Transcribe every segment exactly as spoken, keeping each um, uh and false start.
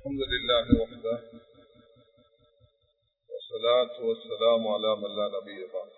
الحمد لله وحده والصلاة والسلام على من لا نبي بعده.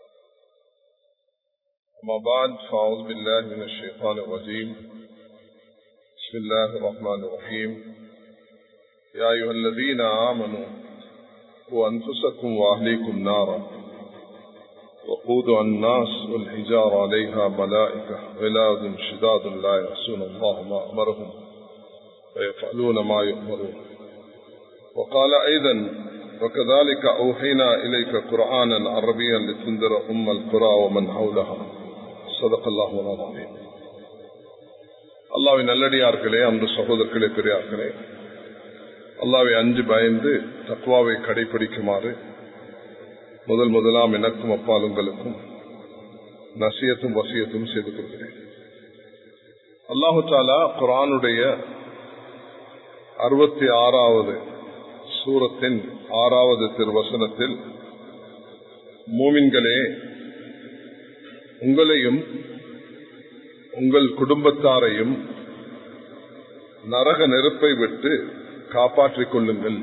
أما بعد فأعوذ بالله من الشيطان الرجيم. بسم الله الرحمن الرحيم. يا أيها الذين آمنوا قوا أنفسكم وأهليكم نارا وقودها الناس والحجار عليها ملائكة غلاظ شداد لا يعصون الله ما أمرهم ويفعلون ما يؤمرون. وقال أيضا وكذلك أوحينا إليك قرآنا عربيا لتنذر أم القرى ومن حولها. صدق الله العظيم. அல்லாஹ்வின் நல்லடியார்களே, அன்பு சகோதரர்களே, பெரியார்களே, அல்லாஹ்வை அஞ்சு பயந்து தக்வாவை கடைபிடிக்குமாறு முதல் முதலாம் எனக்கும் அப்பால் உங்களுக்கும் நசியத்தும் வசியத்தும் செய்து கொள்கிறேன். அல்லாஹு தஆலா குர்ஆனுடைய அறுபத்தி ஆறாவது சூரத்தின் ஆறாவது திருவசனத்தில், மூமின்களே, உங்களையும் உங்கள் குடும்பத்தாரையும் நரக நெருப்பை விட்டு காப்பாற்றிக் கொள்ளுங்கள்.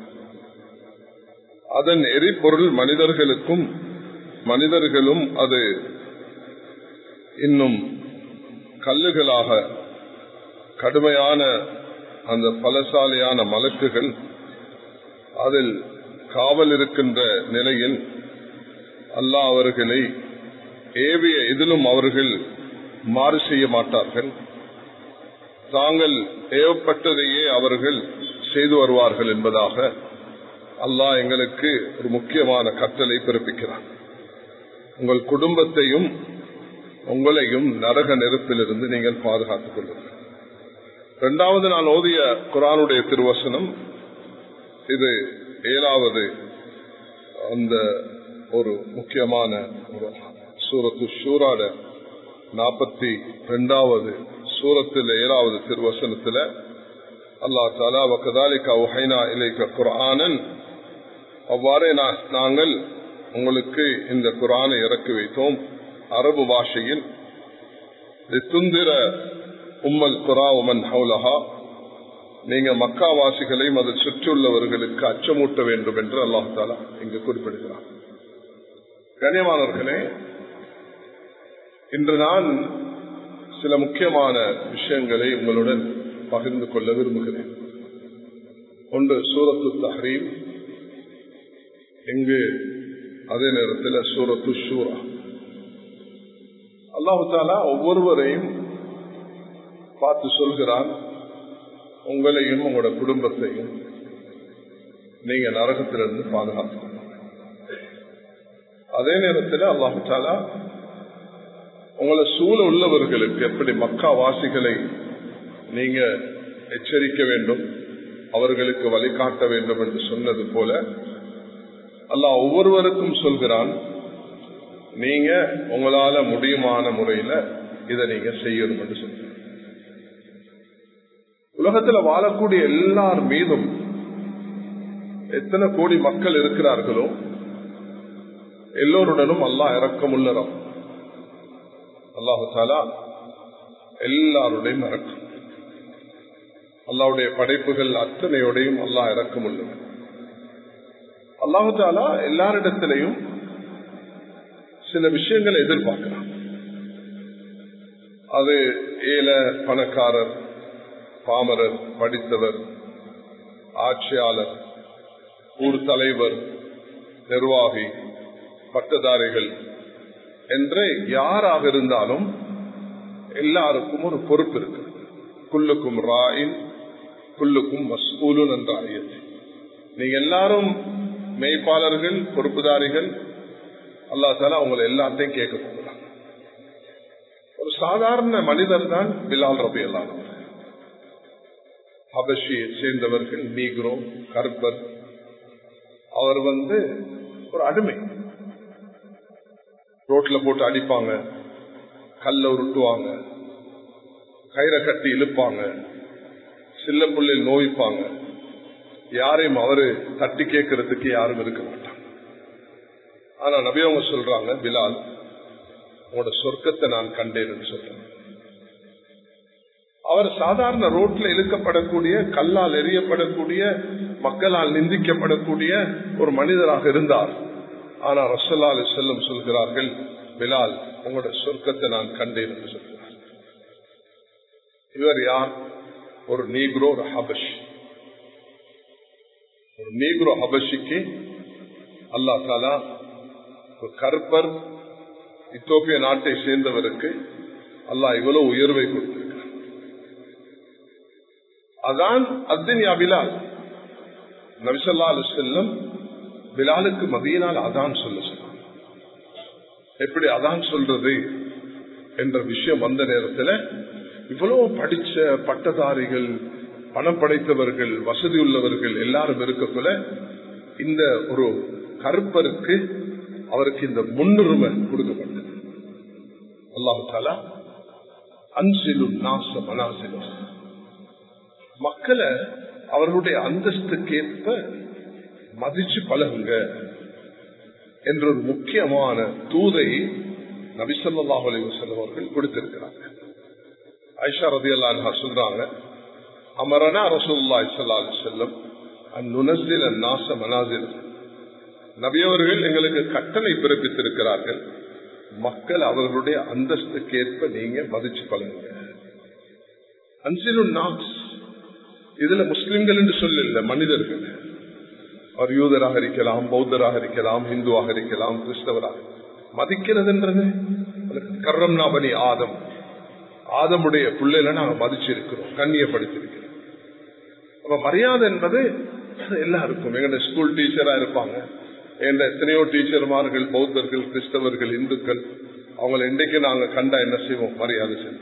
அதன் எரிபொருள் மனிதர்களுக்கும் மனிதர்களும் அது இன்னும் கல்லுகளாக கடுமையான அந்த பலசாலியான மலக்குகள் அதில் காவல் இருக்கின்ற நிலையில் அல்லாஹ் அவர்களை ஏவிய இதிலும் அவர்கள் மாறு செய்ய மாட்டார்கள். தாங்கள் ஏவப்பட்டதையே அவர்கள் செய்து வருவார்கள் என்பதாக அல்லாஹ் எங்களுக்கு ஒரு முக்கியமான கட்டளை பிறப்பிக்கிறார். உங்கள் குடும்பத்தையும் உங்களையும் நரக நெருப்பிலிருந்து நீங்கள் பாதுகாத்துக் கொள்ளுங்கள். இரண்டாவது நான் ஓதிய குர்ஆனுடைய திருவசனம், இது ஏழாவது அந்த ஒரு முக்கியமான ஒரு சூரத்து ஷூராட நாற்பத்தி இரண்டாவது சூரத்தில் ஏழாவது திருவசனத்தில் அல்லாஹ் தஆலா வகதாலிக அவ்ஹைனா இலைக குர்ஆனன், அவ்வாறே நாங்கள் உங்களுக்கு இந்த குர்ஆனை இறக்கி வைத்தோம் அரபு பாஷையில், லிதுந்திர உம்மல் குரா வமன் ஹவுலஹா, நீங்க மக்காவாசிகளையும் அதை சுற்றியுள்ளவர்களுக்கு அச்சமூட்ட வேண்டும் என்று அல்லாஹ் தஆலா இங்கு குறிப்பிடுகிறார். கண்ணியமானவர்களே, இன்று நான் சில முக்கியமான விஷயங்களை உங்களுடன் பகிர்ந்து கொள்ள விரும்புகிறேன். ஒன்று சூரத்து தஹ்ரீம், இங்கு அதே நேரத்தில் சூரத்து ஷூரா. அல்லாஹ் தஆலா ஒவ்வொருவரையும் பார்த்து சொல்கிறான், உங்களையும் உங்களோட குடும்பத்தையும் நீங்க நரகத்திலிருந்து பாதுகாத்துக்கணும். அதே நேரத்தில் அல்லாஹ் தஆலா உங்களை சூழ உள்ளவர்களுக்கு எப்படி மக்கா வாசிகளை நீங்க எச்சரிக்க வேண்டும், அவர்களுக்கு வழிகாட்ட வேண்டும் என்று சொன்னது போல அல்லாஹ் ஒவ்வொருவருக்கும் சொல்கிறான், நீங்க உங்களால முடியுமான முறையில இதை நீங்க செய்யணும் என்று சொல்ற. உலகத்தில் வாழக்கூடிய எல்லார் மீதும் எத்தனை கோடி மக்கள் இருக்கிறார்களோ எல்லோருடனும் அல்லாஹ் இரக்கம் உள்ளவன். அல்லாஹு தஆலா எல்லாருடையும் இரக்கம், அல்லாஹ்வுடைய படைப்புகள் அத்தனையோடையும் அல்லாஹ் இரக்கம் உள்ளவன். அல்லாஹு தஆலா எல்லாரிடத்திலையும் சில விஷயங்களை எதிர்பார்க்கிறான். அது ஏழை பணக்காரர், பாமரர், படித்தவர், ஆட்சியாளர், ஊர் தலைவர், நிர்வாகி, பட்டதாரிகள் என்று யாராக இருந்தாலும் எல்லாருக்கும் ஒரு பொறுப்பு இருக்கு. குல்லுக்கும் ராயின் குல்லுக்கும் மஸ்ஊலுன் என்ற ஆயத்து. நீங்க எல்லாரும் மேய்ப்பாளர்கள், பொறுப்புதாரிகள். அல்லாஹ் தஆலா உங்களை எல்லாத்தையும் கேட்க போகிறாங்க. ஒரு சாதாரண மனிதர் தான் பிலால் ரலியல்லாஹு அன்ஹு. ஹபஷியை சேர்ந்தவர்கள், நீக்ரோ, கர்பர். அவர் வந்து ஒரு அடிமை. ரோட்ல போட்டு அடிப்பாங்க, கல்ல உருட்டுவாங்க, கயிறை கட்டி இழுப்பாங்க, சில்ல புள்ளில் நோய்ப்பாங்க. யாரையும் அவரு தட்டி கேட்கறதுக்கு யாரும் இருக்க மாட்டாங்க. ஆனா நபி அவங்க சொல்றாங்க, பிலால், உங்களோட சொர்க்கத்தை நான் கண்டேன்னு சொல்றேன். அவர் சாதாரண ரோட்ல இழுக்கப்படக்கூடிய, கல்லால் எறியப்படக்கூடிய, மக்களால் நிந்திக்கப்படக்கூடிய ஒரு மனிதராக இருந்தார். ஆனா ரசூலுல்லாஹி அலைஹி வஸல்லம் சொல்கிறார்கள், பிலால் உங்களுடைய சொர்க்கத்தை நான் கண்டேன் என்று சொல்கிறார். இவர் யார்? ஒரு நீக்ரோ, ஒரு ஹபஷி. ஒரு நீக்ரோ ஹபஷிக்கு அல்லாஹ் தஆலா ஒரு கருப்பர் இத்தோப்பிய நாட்டை சேர்ந்தவருக்கு அல்லாஹ் இவ்வளவு உயர்வை கொடுத்திருக்கிறார். அதான் அத்தின் யா பிலால். நபி ஸல்லல்லாஹு அலைஹி வஸல்லம் பிலாலுக்கு மதீனால அதான் சொல்ல சொன்னார். எப்படி அதான் சொல்றது என்ற விஷயம் வந்த நேரத்தில் இவ்வளவு படிச்ச பட்டதாரிகள், பணம் படைத்தவர்கள், வசதி உள்ளவர்கள் எல்லாரும் இருக்கக்குள்ள இந்த ஒரு கருப்பருக்கு அவருக்கு இந்த முன்னுரிமை கொடுக்கப்பட்டது. அல்லாஹ் தஆலா அன்சிலு நாஸ மனாசிலு, மக்களை அவர்களுடைய அந்தஸ்துக்கேற்ப மதிச்சு பழகுங்க என்ற ஒரு முக்கியமான தூதை நபி ஸல்லல்லாஹு அலைஹி வஸல்லம் அவர்கள் கொடுத்திருக்கிறார்கள். ஆயிஷா ரலியல்லாஹு அன்ஹா சொல்றாங்க, அமரனா ரசூலுல்லாஹி ஸல்லல்லாஹு அலைஹி வஸல்லம் அன் நுனஸில அன்-நாஸ மனாஸில். நபி அவர்கள் எங்களுக்கு கட்டளை பிறப்பித்திருக்கிறார்கள், மக்கள் அவர்களுடைய அந்தஸ்துக்கேற்ப நீங்க மதிச்சு பழகுங்க. அன்சிலு நாஸ், இதுல முஸ்லிம்கள் என்று சொல்லல, மனிதர்கள். அவர் யூதராக இருக்கலாம், பௌத்தராக இருக்கலாம், இந்துவாக இருக்கலாம், கிறிஸ்தவராக. மதிக்கிறது என்றது கர்ரம்னா பனி ஆதம், ஆதமுடைய பிள்ளைல நாங்க மதிச்சிருக்கிறோம், கண்ணியப்படுத்திருக்கிறோம். அப்ப மரியாதை என்பது எல்லாருக்கும். எங்க ஸ்கூல் டீச்சரா இருப்பாங்க, எங்க எத்தனையோ டீச்சர்மார்கள், பௌத்தர்கள், கிறிஸ்தவர்கள், இந்துக்கள், அவங்களை இன்றைக்கு நாங்க கண்டா என்ன செய்வோம்? மரியாதை செய்வோம்.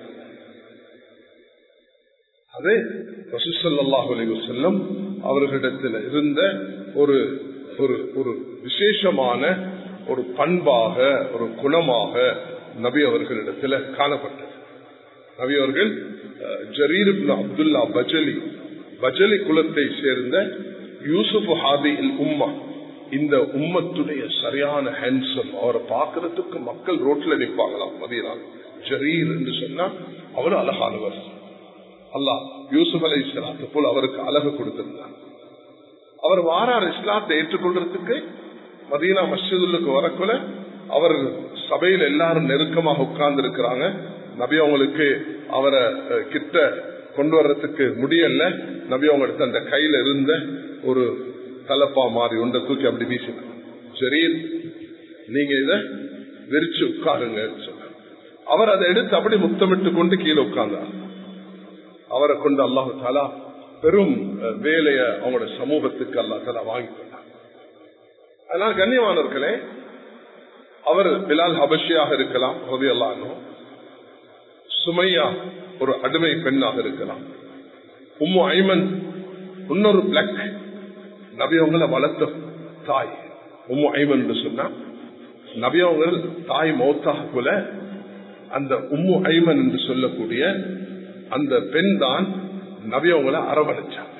அது ரசூல் ஸல்லல்லாஹு அலைஹி வஸல்லம் அவர்களிடத்தில் இருந்த ஒரு ஒரு விசேஷமான ஒரு பண்பாக, ஒரு குணமாக நபி அவர்களிடத்தில் காணப்பட்டது. நபி அவர்கள் ஜரீர் இப்னு அப்துல்லா பஜலி, பஜலி குலத்தை சேர்ந்த யூசுப் ஹாதி இல் உம்மா, இந்த உம்மத்துடைய சரியான ஹேண்ட்ஸம். அவரை பார்க்கறதுக்கு மக்கள் ரோட்ல நிற்பாங்களாம் மதீனால. ஜரீர் என்று சொன்னா அவர் அழகானவர். அல்லாஹ் யூசுப் அலைஹிஸ்ஸலாத்து போல் அவருக்கு அழகு கொடுத்திருந்தார். அவர் வாரார் இஸ்லாத்தை ஏற்றுக்கொள்றதுக்கு. மதீனா மஸ்ஜிதுக்கு வரக்குள்ள அவர் சபையில் எல்லாரும் நெருக்கமாக உட்கார்ந்து இருக்கிறாங்க. நபி அவங்களுக்கு அவரை கிட்ட கொண்டு வர்றதுக்கு முடியல. நபி அவங்க எடுத்த அந்த கையில இருந்த ஒரு தலப்பா மாறி ஒன்றை தூக்கி அப்படி வீசினார். சரி, நீங்க இத விரிச்சு உட்காருங்க சொன்னார். அவர் அதை எடுத்து அப்படி முத்தமிட்டு கொண்டு கீழே உட்கார்ந்தார். அவரை கொண்டு அல்லாஹு தஆலா பெரும் வேலைய அவங்களோட சமூகத்துக்கு அல்லாஹ் தஆலா வாங்கி கொண்டார். அதனால கண்ணியமானவர்களே, அவர் பிலால் ஹபஷியாக இருக்கலாம், ரலியல்லாஹு அன்ஹு. சுமையா ஒரு அடிமை பெண்ணாக இருக்கலாம். உம்மு ஐமன் இன்னொரு பிளாக், நபி அவங்களை வளர்த்த தாய். உம்மு ஐமன் என்று சொன்னா நபி அவங்கள் தாய் மௌத்தாக போல அந்த உம்மு ஐமன் என்று சொல்லக்கூடிய அந்த பெண் தான் நபி அவங்களை அரவணைச்சாங்க.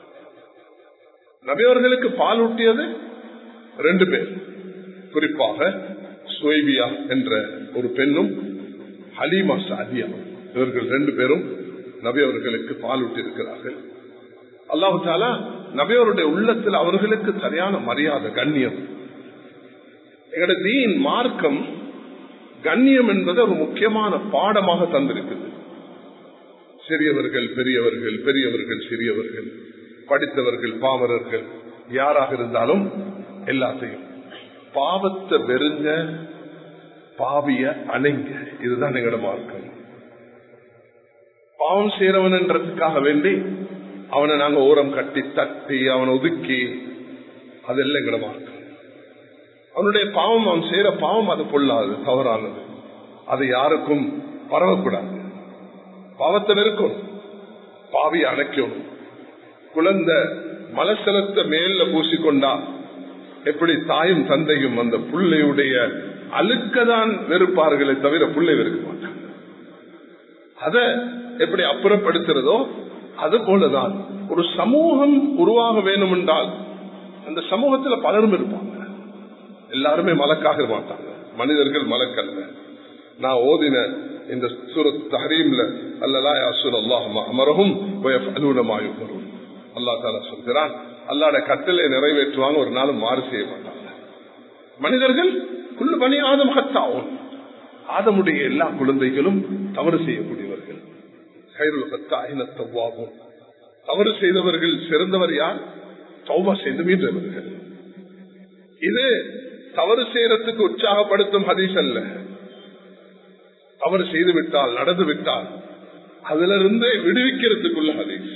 நபி அவர்களுக்கு பால் ஊட்டியது ரெண்டு பேர், குறிப்பாக சுவைபியா என்ற ஒரு பெண்ணும் ஹலீமா சாதியா, இவர்கள் ரெண்டு பேரும் நபி அவர்களுக்கு பால் ஊட்டி இருக்கிறார்கள். அல்லாஹு தஆலா நபி அவருடைய உள்ளத்தில் அவர்களுக்கு சரியான மரியாதை, கண்ணியம். எங்களுடைய தீன் மார்க்கம் கண்ணியம் என்பது ஒரு முக்கியமான பாடமாக தந்திருக்குது. சிறியவர்கள் பெரியவர்கள், பெரியவர்கள் சிறியவர்கள், படித்தவர்கள் பாமரர்கள், யாராக இருந்தாலும் எல்லாத்தையும் பாவத்தை வெறுங்க, பாவிய அணைங்க. இதுதான் எங்களோட மார்க்கம். பாவம் செய்யறவன் என்றதுக்காக வேண்டி அவனை நாங்க ஓரம் கட்டி தட்டி அவனை ஒதுக்கி, அதெல்லாம் எங்களோட மார்க்கம். அவனுடைய பாவம், அவன் செய்யற பாவம் அது பொல்லாது, தவறானது, அது யாருக்கும் பரவக்கூடாது. பாவத்தை வெறுக்கணும், பாவிய அணைக்கணும். குழந்தை மலசலத்தை மேல பூசிக்கொண்டா எப்படி தாயும் தந்தையும் அந்த புள்ளையுடைய அழுக்கதான் வெறுப்பார்களே தவிர புள்ளை வெறுக்க மாட்டாங்க. அத எப்படி அப்புறப்படுத்துறதோ அது போலதான் ஒரு சமூகம் உருவாக வேணும் என்றால் அந்த சமூகத்துல பலரும் இருப்பாங்க. எல்லாருமே மலக்காக மாட்டாங்க, மனிதர்கள் மலக்கல்ல. நான் ஓதின இந்த சூரத் தஹரீம்ல அல்லலா யஸூலுல்லாஹு மா அமரஹும் வ யஃஅலூன மா யுமரூன். அல்லாஹ் தஆலா சொல்கிறான், அல்லாஹ்வுடைய கட்டளை நிறைவேற்றுவாங்க, ஒரு நாளும் மாறு செய்ய மாட்டாங்க. மனிதர்கள் குல்லு பனி ஆதம் ஹத்தாவும், ஆதமுடைய எல்லா குழந்தைகளும் தவறு செய்யக்கூடியவர்கள். கைருல் ஹத்தாயின தவ்வாபூன், தவறு செய்தவர்கள் சிறந்தவர் யார்? தௌபா செய்து மீண்டவர்கள். இது தவறு செய்யறதுக்கு உற்சாகப்படுத்தும் ஹதீஸ் அல்ல. தவறு செய்து விட்டால், நடந்து விட்டால் அதுல இருந்து விடுவிக்கிறதுக்குள்ள ஹதீஸ்.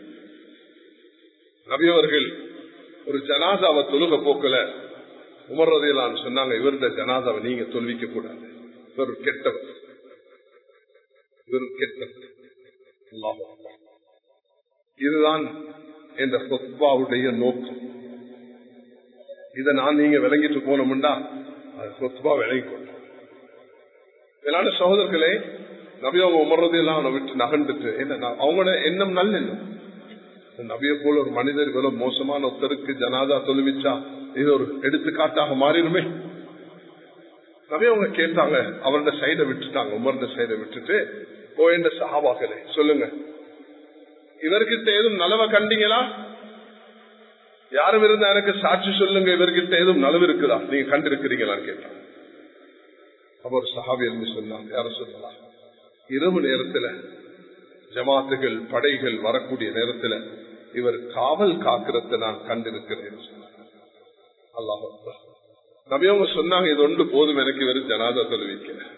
நபி அவர்கள் ஒரு ஜனாதாவை தொழுக போக்கல உமர் ரலியல்லாஹு சொன்னாங்க, இவருடைய ஜனாதாவை நீங்க தொழுவிக்க கூடாது, இவர் கெட்டவர், இவர் கெட்டவர். அல்லாஹ் அக்பர். இதுதான் இந்த ஹுத்பாவுடைய நோக்கம். இதை நான் நீங்க விளங்கிட்டு போனோம்டா அது ஹுத்பா விளங்கி கொண்டோம். இதனால சகோதரர்களே, நபி அவங்க உமர் ரலியல்லாஹு அன்ஹு விட்டு நகர்ந்துட்டு, என்ன அவங்களோட எண்ணம் நல்ல எண்ணம். நபியை போல ஒரு மனிதர் இவ்வளவு மோசமான ஒருத்தருக்கு ஜனாதா தொழுவிச்சா இது ஒரு எடுத்துக்காட்டாக மாறிடுமே. நபி அவங்க கேட்டாங்க, அவரோட சைடை விட்டுட்டாங்க, உமர்ந்த சைடை விட்டுட்டு, ஓ என்ற சஹாபாக்களே சொல்லுங்க, இவர்கிட்ட ஏதும் நலவை கண்டீங்களா? யாரும் இருந்தா எனக்கு சாட்சி சொல்லுங்க, இவர்கிட்ட ஏதும் நலவு இருக்குதா, நீங்க கண்டிருக்கிறீங்களான்னு கேட்டாங்க. அப்ப ஒரு சஹாபி இருந்து சொன்னாங்க, யாரும் சொல்லலாம், இரவு நேரத்துல ஜமாத்துகள் படைகள் வரக்கூடிய நேரத்துல இவர் காவல் காக்கிறத நான் கண்டிருக்கிறேன் சொன்னாங்க. அல்லாஹ் அக்பர். நபி அவங்க சொன்னாங்க, இது ஒன்று போதும் எனக்கு இவர் ஜனாதா தொழுவிக்கிறேன்.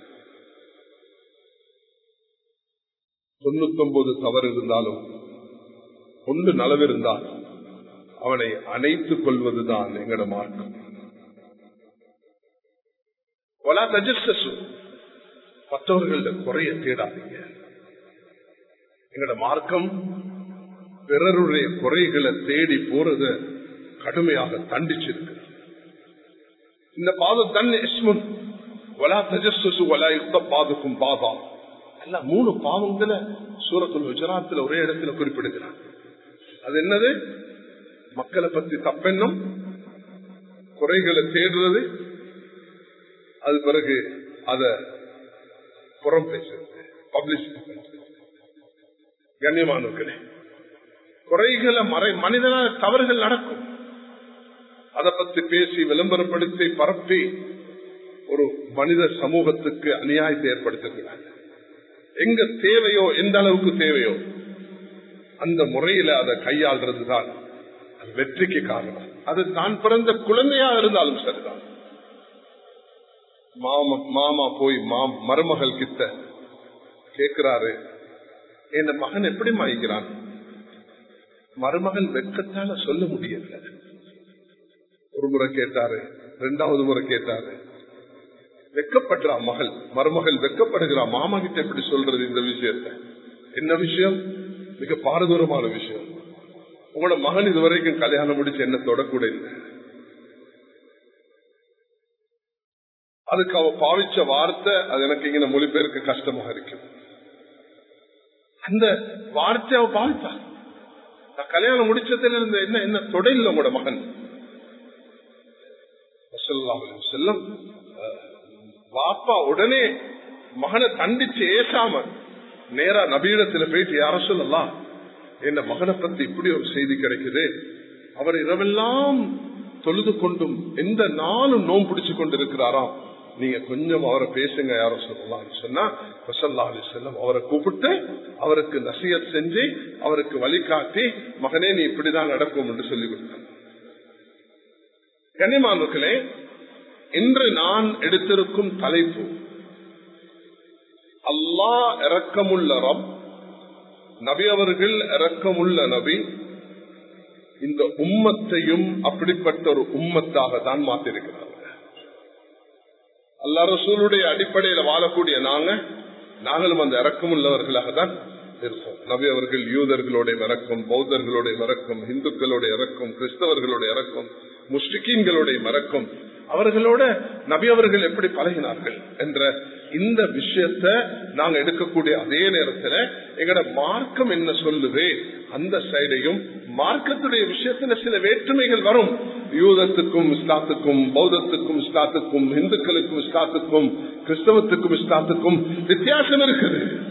தொண்ணூத்தி ஒன்பது தவறு இருந்தாலும் ஒன்று நலவு இருந்தால் அவனை அணைத்துக் கொள்வதுதான் எங்கட மார்க்கம். மற்றவர்கள குறைய தேடாதீங்க. எங்கட மார்க்கம் பிறருடைய குறைகளை தேடி போறத கடுமையாக தண்டிச்சிருக்கு. இந்த பாதம் தன் இஸ்முன் வலா தஜஸ்ஸு வலா யுக்தபாதுக்கும் பாதா, எல்லாம் மூணு பாவங்களை சூரத்துல் ஹுஜராத்தில் ஒரே இடத்துல குறிப்பிடுகிறார். அது என்னது? மக்களை பத்தி தப்பெண்ணம், குறைகளை தேடுறது, அது பிறகு அத புறம் பேசுறது, பப்ளிசிட்டி பண்றது. கண்ணியமானவர்களே, குறைகளை மறை மனிதனால தவறுகள் நடக்கும், அதை பத்தி பேசி விளம்பரப்படுத்தி பரப்பி ஒரு மனித சமூகத்துக்கு அநியாயத்தை ஏற்படுத்துகிறாங்க. எங்க தேவையோ, எந்த அளவுக்கு தேவையோ அந்த முறையில அதை கையாள்றதுதான் வெற்றிக்கு காரணம். அது தான் பிறந்த குழந்தையா இருந்தாலும் சரிதான். மாமா மாமா போய் மருமகள் கிட்ட கேட்கிறாரு, என் மகன் எப்படி மாய்க்கிறான்? மருமகள் வெட்கத்தால சொல்ல முடியல. ஒரு முறை கேட்டாரு, இரண்டாவது முறை கேட்டாரு, வெட்கப்படுறா மகள், மருமகள் வெட்கப்படுகிறா. மாமா கிட்ட எப்படி சொல்றது இந்த விஷயத்த? என்ன விஷயம்? மிக பாரதூரமான விஷயம். உங்களோட மகன் இதுவரைக்கும் கல்யாணம் முடிச்சு என்ன தொடக்கூட இல்லை. அதுக்கு அவ பாவிச்ச வார்த்தை, அது எனக்கு இங்க மொழிபெயர்க்க கஷ்டமாக இருக்கு. அந்த வார்த்தை அவ பாவித்தா, நான் கல்யாணம் முடிச்சதுல இருந்து என்ன என்ன தொடையில் உங்களோட மகன் செல்லம். வாப்பா உடனே மகனை தண்டிச்சு ஏசாம நேரா நபியிடத்துல போயிட்டு, யார சொல்லலாம், என்ன மகனை பத்தி இப்படி ஒரு செய்தி கிடைக்குது, அவர் இரவெல்லாம் தொழுது கொண்டும் எந்த நாளும் நோம் பிடிச்சு கொண்டு இருக்கிறாராம், நீங்க கொஞ்சம் அவரை பேசுங்க யார சொல்லலாம் சொன்னா, ஸல்லல்லாஹு அலைஹி வஸல்லம் அவரை கூப்பிட்டு அவருக்கு நசியத் செஞ்சு அவருக்கு வழிகாட்டி, மகனே நீ இப்படிதான் நடக்கும் என்று சொல்லிக் கொடுத்தாங்க. கண்ணியமானவர்களே, இன்று நான் எடுத்திருக்கும் தலைப்பு அல்லாஹ் இரக்கமுள்ள ரப், நபி அவர்கள் இரக்கமுள்ள நபி, இந்த உம்மத்தையும் அப்படிப்பட்ட ஒரு உம்மத்தாக தான் மாற்றிருக்கிறார். அல்லாஹ் ரசூலுடைய அடிப்படையில் வாழக்கூடிய நாங்க நாங்களும் அந்த இரக்கமுள்ளவர்களாக தான் இருக்கோம். நபி அவர்கள் யூதர்களுடைய இரக்கம், பௌத்தர்களுடைய இரக்கம், இந்துக்களுடைய இரக்கம், கிறிஸ்தவர்களுடைய இரக்கம், முஸ்லிம்களுடைய இரக்கம், அவர்களோட நபி அவர்கள் எப்படி பழகினார்கள் என்ற இந்த விஷயத்தை நாங்க எடுக்கக்கூடிய அதே நேரத்தில் எங்கட மார்க்கம் என்ன சொல்லுது அந்த சைடையும், மார்க்கத்துடைய விஷயத்துல சில வேற்றுமைகள் வரும். யூதத்துக்கும் இஸ்லாத்துக்கும், பௌத்தத்துக்கும் இஸ்லாத்துக்கும், இந்துக்களுக்கும் இஸ்லாத்துக்கும், கிறிஸ்தவத்துக்கும் இஸ்லாத்துக்கும் வித்தியாசம் இருக்குது.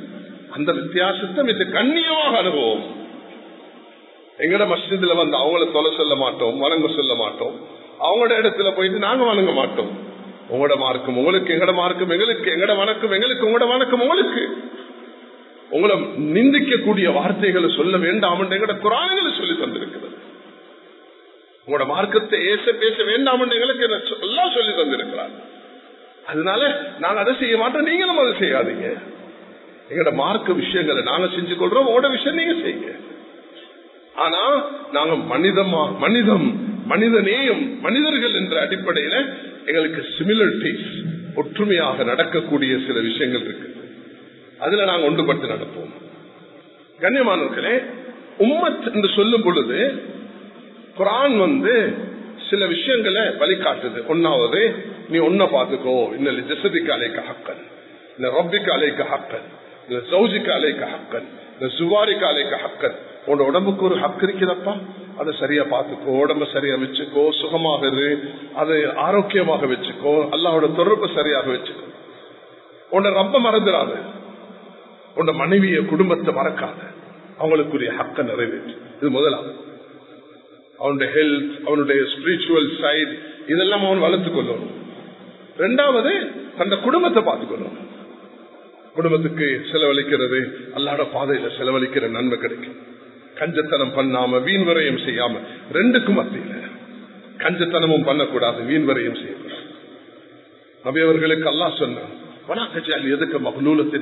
அந்த வித்தியாசத்தை மிக கண்ணியமாக அனுபவம். எங்கட மஸ்ஜிதுல வந்து அவங்கள தொலை சொல்ல மாட்டோம், வணங்க சொல்ல மாட்டோம். அவங்களோட இடத்துல போயிட்டு நாங்க வணங்க மாட்டோம். உங்களோட மார்க்கம் உங்களுக்கு, எங்கட மார்க்கம் எங்களுக்கு, எங்கட வணக்கம் எங்களுக்கு, உங்களோட வணக்கம் உங்களுக்கு. உங்களை நிந்திக்கக்கூடிய வார்த்தைகளை சொல்ல வேண்டாம் என்று எங்கட குர்ஆன்ல சொல்லி தந்திருக்கிறது. உங்களோட மார்க்கத்தை ஏச பேச வேண்டாம் என்று எங்களுக்கு எல்லாம் சொல்லி தந்திருக்கிறார். அதனால நாங்க அதை செய்ய மாட்டோம், நீங்களும் அதை செய்யாதீங்க. எங்கட மார்க்க விஷயங்களை நாங்க செஞ்சு கொள்றோம், உங்களோட விஷயம் நீங்க செய்யுங்க. ஆனா நாங்க மனிதமா மனிதம் மனிதநேயம் மனிதர்கள் என்ற அடிப்படையில எங்களுக்கு சிமிலரிட்டிஸ் ஒற்றுமையாக நடக்கக்கூடிய சில விஷயங்கள் இருக்கு. அதுல நாங்க ஒன்றுபட்டு நடப்போம். கண்ணியமானவர்களே, உம்மத் என்று சொல்லும் பொழுது குர்ஆன் வந்து சில விஷயங்களை வழிகாட்டுது. ஒன்னாவது, நீ ஒன்ன பாத்துக்கோ, இன்னல் ஜஸதிக அலைக ஹக்கன், இன்ன ரப்பிக அலைக ஹக்கன், இன்ன ஸௌஜிக அலைக ஹக்கன், இன்ன ஸுவாரிக அலைக ஹக்கன். உன்னோட உடம்புக்கு ஒரு ஹக்கு இருக்கிறப்பா, அதை சரியா பாத்துக்கோ, உடம்ப சரியா வச்சுக்கோ, சுகமாக இரு, அதை ஆரோக்கியமாக வச்சுக்கோ, அல்லாஹ்வோட தொடர்பு சரியாக வச்சுக்கோ. உன்னை ரப்ப மறந்துடாது, உன்ன மனைவிய குடும்பத்தை மறக்காத, அவங்களுக்குரிய ஹக்க நிறைவேற்று. இது முதலாவது. அவனுடைய ஹெல்த், அவனுடைய ஸ்பிரிச்சுவல் சைடு, இதெல்லாம் அவன் வளர்த்துக் கொள்ளணும். ரெண்டாவது, தந்த குடும்பத்தை பார்த்துக்கணும். குடும்பத்துக்கு செலவழிக்கிறது, அல்லாஹ்வோட பாதையில செலவழிக்கிற நன்மை கிடைக்கும். கஞ்சத்தனம் பண்ணாம, வீண் விரயம் செய்யாம, ரெண்டுக்கும் மத்தியில கஞ்சத்தனமும் பண்ணக்கூடாது, வீண் விரயம் செய்யக்கூடாது. நபி அவர்களுக்கு அல்லாஹ் சொன்னான், எதுக்கு மகளூலத்தின்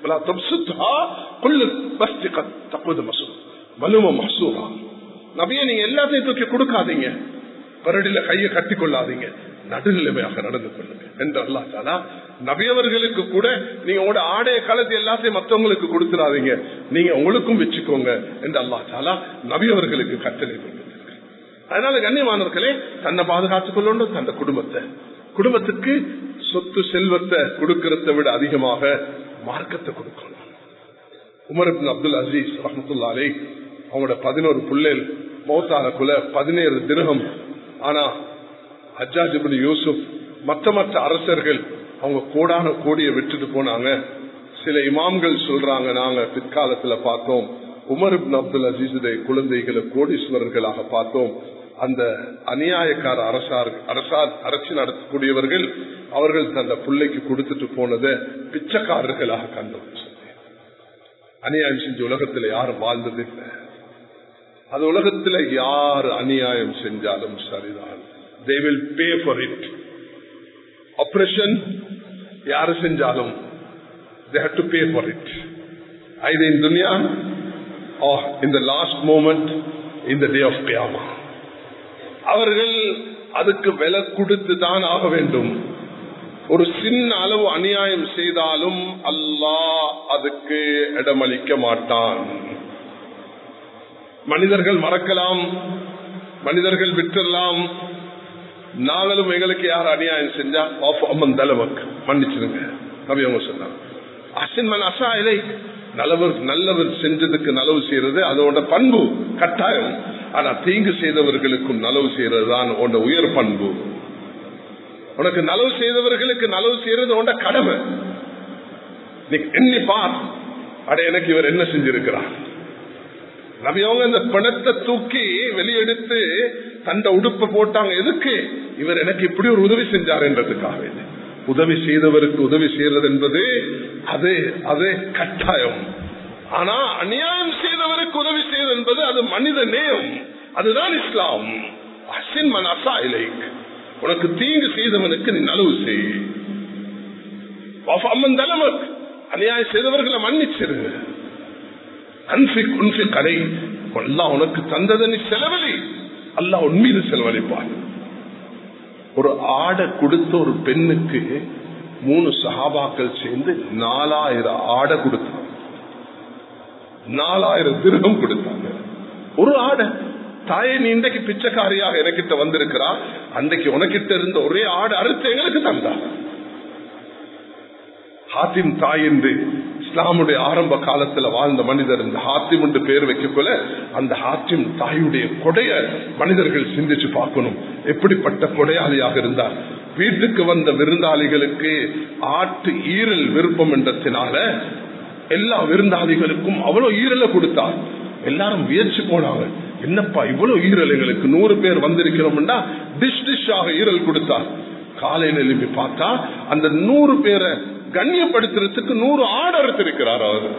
நபியை நீங்க எல்லாத்தையும் தூக்கி கொடுக்காதீங்க, பரடியில கையை கட்டி கொள்ளாதீங்க, நடுநிலைமையாக நடந்து கொள்ளுங்க என்று அல்லாஹ் தஆலா நபியவர்களுக்கு கூட நீங்க உங்களோட ஆடைய காலத்தை எல்லாத்தையும் மற்றவங்களுக்கு கொடுத்துடாதீங்க, நீங்க உங்களுக்கும் வச்சுக்கோங்க என்று அல்லாஹ் தஆலா நபியவர்களுக்கு கட்டளை கொடுத்திருக்கிறார். அதனால கண்ணியமானவர்களே, தன்னை பாதுகாத்துக் கொள்ளணும், தந்த குடும்பத்தை. குடும்பத்துக்கு சொத்து செல்வத்தை கொடுக்கறதை விட அதிகமாக மார்க்கத்தை கொடுக்கணும். உமர் இப்னு அப்துல் அசீஸ் ரஹ்மத்துல்லாஹி அலைஹி அவங்களோட பதினோரு பிள்ளைகள் மௌத்தான குல பதினேழு திரகம். ஆனா ஹஜ்ஜாஜ் இப்னு யூசுப் மற்ற மற்ற அரசர்கள் அவங்க கோடான கோடியை விட்டுட்டு போனாங்க. சில இமாம்கள் சொல்றாங்க, நாங்க பிற்காலத்துல பார்த்தோம் உமர் இப்னு அப்துல் அசீஸுடைய குழந்தைகளை கோடீஸ்வரர்களாக பார்த்தோம். அந்த அநியாயக்கார அரசார் அரசார் அரசு நடத்தக்கூடியவர்கள் அவர்கள் தந்த பிள்ளைக்கு கொடுத்துட்டு போனதை பிச்சைக்காரர்களாக கண்டோம். அநியாயம் செஞ்ச உலகத்துல யாரும் வாழ்ந்தது இல்லை. அது உலகத்துல யார் அநியாயம் செஞ்சாலும் சரிதான், they will pay for it. Oppression யாரு செஞ்சாலும் they have to pay for it, either in dunya or in the last moment in the day of Qiyamah. அவர்கள் அதுக்கு விலை கொடுத்து தான் ஆக வேண்டும். ஒரு சின்ன அளவு அநியாயம் செய்தாலும் அல்லாஹ் அதுக்கு இடமளிக்க மாட்டான். மனிதர்கள் மறக்கலாம், மனிதர்கள் விட்டுறலாம். நாங்களும் எங்களுக்கு யார் அநியாயம் செஞ்சா அம்மன் தலைவக்கு மன்னிச்சிருங்க நபி அவங்க சொன்னாங்க. அசின்மன் அசா இலை, நல்லவர் நல்லவர் செஞ்சதுக்கு நலவு செய்யறது அதோட பண்பு கட்டாயம். ஆனா தீங்கு செய்தவர்களுக்கும் நலவு செய்யறது தான் உன்னோட உயர் பண்பு. உனக்கு நலவு செய்தவர்களுக்கு நலவு செய்யறது உன்னோட கடமை. நீ எண்ணி பார், அட எனக்கு இவர் என்ன செஞ்சிருக்கிறார். நபியவங்க இந்த பணத்தை தூக்கி வெளியெடுத்து தண்ட உடுப்ப போட்டாங்க. எதுக்கு? இவர் எனக்கு இப்படி ஒரு உதவி செஞ்சார் என்றதுக்காக. உதவி செய்தவருக்கு உதவி செய்யறது என்பது அது அது கட்டாயம். ஆனா அநியாயம் செய்தவருக்கு உதவி செய்வது என்பது அது மனித நேயம். அதுதான் இஸ்லாம். அசின் மன் அசா இலைக், உனக்கு தீங்கு செய்தவனுக்கு நீ நலவு செய். அநியாயம் செய்தவர்களை மன்னிச்சிருங்க. கடை அல்லாஹ் உனக்கு தந்ததை நீ செலவழி, அல்லாஹ் உன் மீது செலவழிப்பான். ஒரு ஆடை கொடுத்த ஒரு பெண்ணுக்கு மூணு சஹாபாக்கள் சேர்ந்து நாலாயிரம் ஆடை கொடுத்தாங்க, நாலாயிரம் திரகம் கொடுத்தாங்க. ஒரு ஆடை. தாயே நீ இன்றைக்கு பிச்சைக்காரியாக எனக்கிட்ட வந்திருக்கிறா, அன்றைக்கு உனக்கிட்ட இருந்த ஒரே ஆடை அறுத்து எங்களுக்கு தந்தாங்க. ஹாத்திம் தாய் என்று இஸ்லாமுடைய ஆரம்ப காலத்துல வாழ்ந்த மனிதர் இந்த ஹாத்திம் என்று பெயர் வைக்கக்குள்ள அந்த ஹாத்திம் தாயுடைய கொடைய மனிதர்கள் சிந்திச்சு பார்க்கணும். எப்படிப்பட்ட கொடையாளியாக இருந்தார். வீட்டுக்கு வந்த விருந்தாளிகளுக்கு ஆட்டு ஈரல் விருப்பம் என்றத்தினால எல்லா விருந்தாதிகளுக்கும் அவ்வளவு ஈரலை கொடுத்தார். எல்லாரும் முயற்சி போனாங்க, என்னப்பா இவ்வளவு ஈரல், எங்களுக்கு நூறு பேர் வந்திருக்கிறோம்னா டிஷ் டிஷ்ஷாக ஈரல் கொடுத்தார். காலையில் எழுப்பி பார்த்தா அந்த நூறு பேரை கண்ணியப்படுத்துறதுக்கு நூறு ஆடு அறுத்திருக்கிறார் அவர்,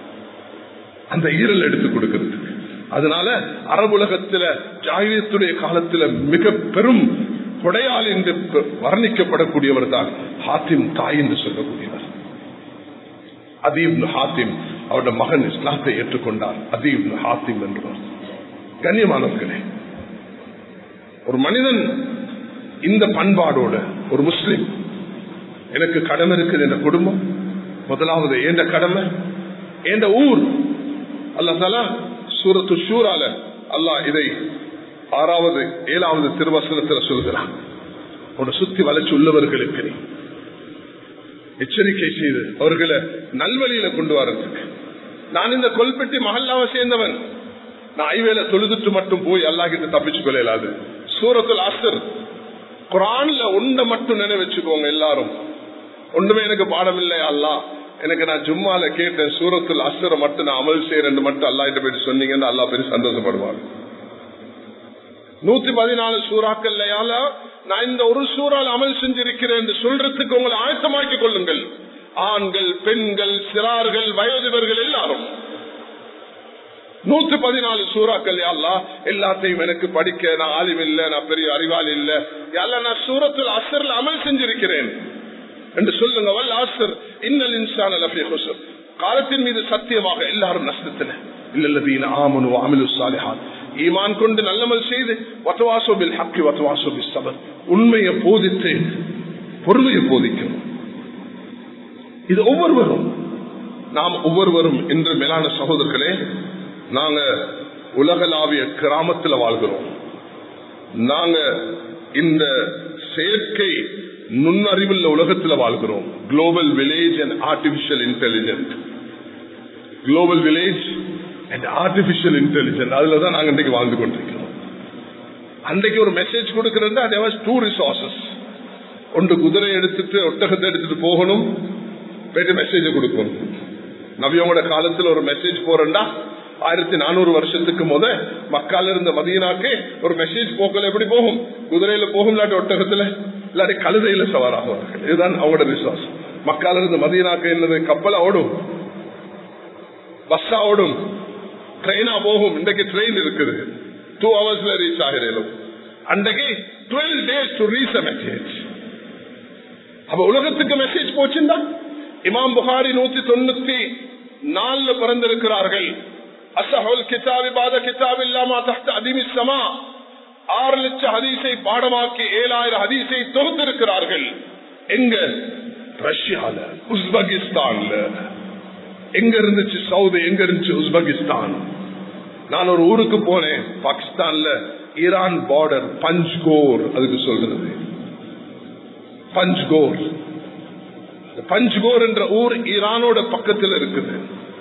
அந்த ஈரல் எடுத்து கொடுக்கிறதுக்கு. அதனால அரபுலகத்துல ஜாகிலியத்துடைய காலத்துல மிக பெரும் கொடையாளி என்று வர்ணிக்கப்படக்கூடியவர் தான் ஹாத்திம் தாய் என்று சொல்லக்கூடியவர். அதீப் ஹாத்திம் அவருடைய மகன் இஸ்லாத்தை ஏற்றுக்கொண்டார். அதீப் ஹாத்திம் என்றவர். கண்ணியமானவர்களே, ஒரு மனிதன் இந்த பண்பாடோட ஒரு முஸ்லிம், எனக்கு கடமை இருக்குது என்ற குடும்பம், முதலாவது என்ற கடமை என்ற ஊர். அல்லாஹ் தஆலா சூரத்து ஷூரால அல்லாஹ் இதை ஆறாவது ஏழாவது திருவசனத்தில் சொல்கிறான். ஒரு சுத்தி வளர்ச்சி உள்ளவர்களுக்கு நீ எச்சரிக்கை செய்து அவர்களை நல்வழியில கொண்டு வரதுக்கு. நான் இந்த கொல்பெட்டி மஹல்லாவை சேர்ந்தவன், நான் ஐவேல தொழுதுட்டு மட்டும் போய் அல்லாஹ் கிட்ட தப்பிச்சு கொள்ளாது. சூரத்துல் அஸ்ர் குர்ஆன்ல ஒன்றை மட்டும் நினைவச்சுக்கோங்க எல்லாரும். ஒன்றுமே எனக்கு பாடம் இல்லை அல்லாஹ், எனக்கு நான் ஜும்மால கேட்டேன் சூரத்துல் அஸ்ர மட்டும் நான் அமல் செய்யறேன் மட்டும் அல்லாஹ் கிட்ட போயிட்டு சொன்னீங்கன்னு அல்லாஹ் பெரிய சந்தோஷப்படுவார். நூத்தி பதினாலு சூறாக்கள்லையால நான் இந்த ஒரு சூறால் அமல் செஞ்சிருக்கிறேன் என்று சொல்றதுக்கு உங்களை ஆயத்தமாக்கிக் கொள்ளுங்கள். ஆண்கள், பெண்கள், சிறார்கள், வயோதிபர்கள் எல்லாரும். நூத்தி பதினாலு சூறாக்கள் அல்லா எல்லாத்தையும் எனக்கு படிக்க நான் ஆலிம் இல்லை, நான் பெரிய அறிவாளி இல்லை, அல்ல நான் சூரத்துல் அஸ்ர்ல அமல் செஞ்சிருக்கிறேன் என்று சொல்லுங்க. வல் அஸ்ர் இன்னல் இன்சான லஃபீ ஹுஸ்ர், காலத்தின் மீது சத்தியமாக எல்லாரும் நஷ்டத்தில். இல்லல்லதீன ஆமனு வ அமிலுஸ் ஸாலிஹாத், ஈமான் கொண்டு நல்லமல் செய்து வதவாஸோ பில் ஹக்கி வதவாஸோ பிஸ் ஸப்ர், உண்மையை போதித்து பொறுமையை போதிக்கணும். இது ஒவ்வொருவரும் நாம் ஒவ்வொருவரும் என்று மேலான சகோதரர்களே, நாங்க உலகளாவிய கிராமத்தில் வாழ்கிறோம். நாங்க இந்த செயற்கை நுண்ணறிவுள்ள உலகத்தில் வாழ்கிறோம். Global village and artificial intelligent, global village and artificial intelligent, அதுலதான் நாங்க இன்றைக்கு வாழ்ந்து கொண்டிருக்கிறோம். அன்றைக்கு ஒரு மெசேஜ் கொடுக்கிறதா there was two resources. ஒன்று குதிரை எடுத்துட்டு ஒட்டகத்தை எடுத்துட்டு போகணும், போயிட்டு மெசேஜ் கொடுக்கணும். நபியோட காலத்தில் ஒரு மெசேஜ் போறேன்டா ஆயிரத்தி நானூறு வருஷத்துக்கு முத மக்கால இருந்த மதீனாக்கு ஒரு மெசேஜ் போக்கல எப்படி போகும்? குதிரையில போகும், இல்லாட்டி ஒட்டகத்துல, இல்லாட்டி கழுதையில சவாராகுவார்கள். இதுதான் அவங்களோட விசுவாசம். மக்கால இருந்து மதீனாக்கு என்னது? கப்பலா ஓடும், பஸ்ஸா ஓடும், ட்ரெயினா போகும். இன்றைக்கு ட்ரெயின் இருக்குது, டூ ஹவர்ஸ்ல ரீச் ஆகிறேன். அன்றைக்கு twelve days to reach a message. அப்ப உலகத்துக்கு மெசேஜ் போச்சுண்டா. இமாம் புகாரி நூத்தி தொண்ணூத்தி நாலுல பிறந்திருக்கிறார்கள். அஸ்ஹுல் கிதாபி பாத கிதாப் இல்லாமா தஹ்த அதீமிஸ் ஸமா, ஆறு லட்சம் ஹதீஸை பாடமாக்கி ஏழாயிரம் ஹதீஸை தொகுத்திருக்கிறார்கள். எங்க? ரஷ்யால, உஸ்பெகிஸ்தான்ல. எங்க இருந்துச்சு சவுதி, எங்க இருந்துச்சு உஸ்பெகிஸ்தான். நான் ஒரு ஊருக்கு போனேன் பாகிஸ்தான்ல, ஈரான் பார்டர், பஞ்ச்கோர் அதுக்கு சொல்றது. பஞ்ச்கோர், பஞ்ச்கோர் என்ற ஊர் ஈரானோட பக்கத்தில் இருக்குது.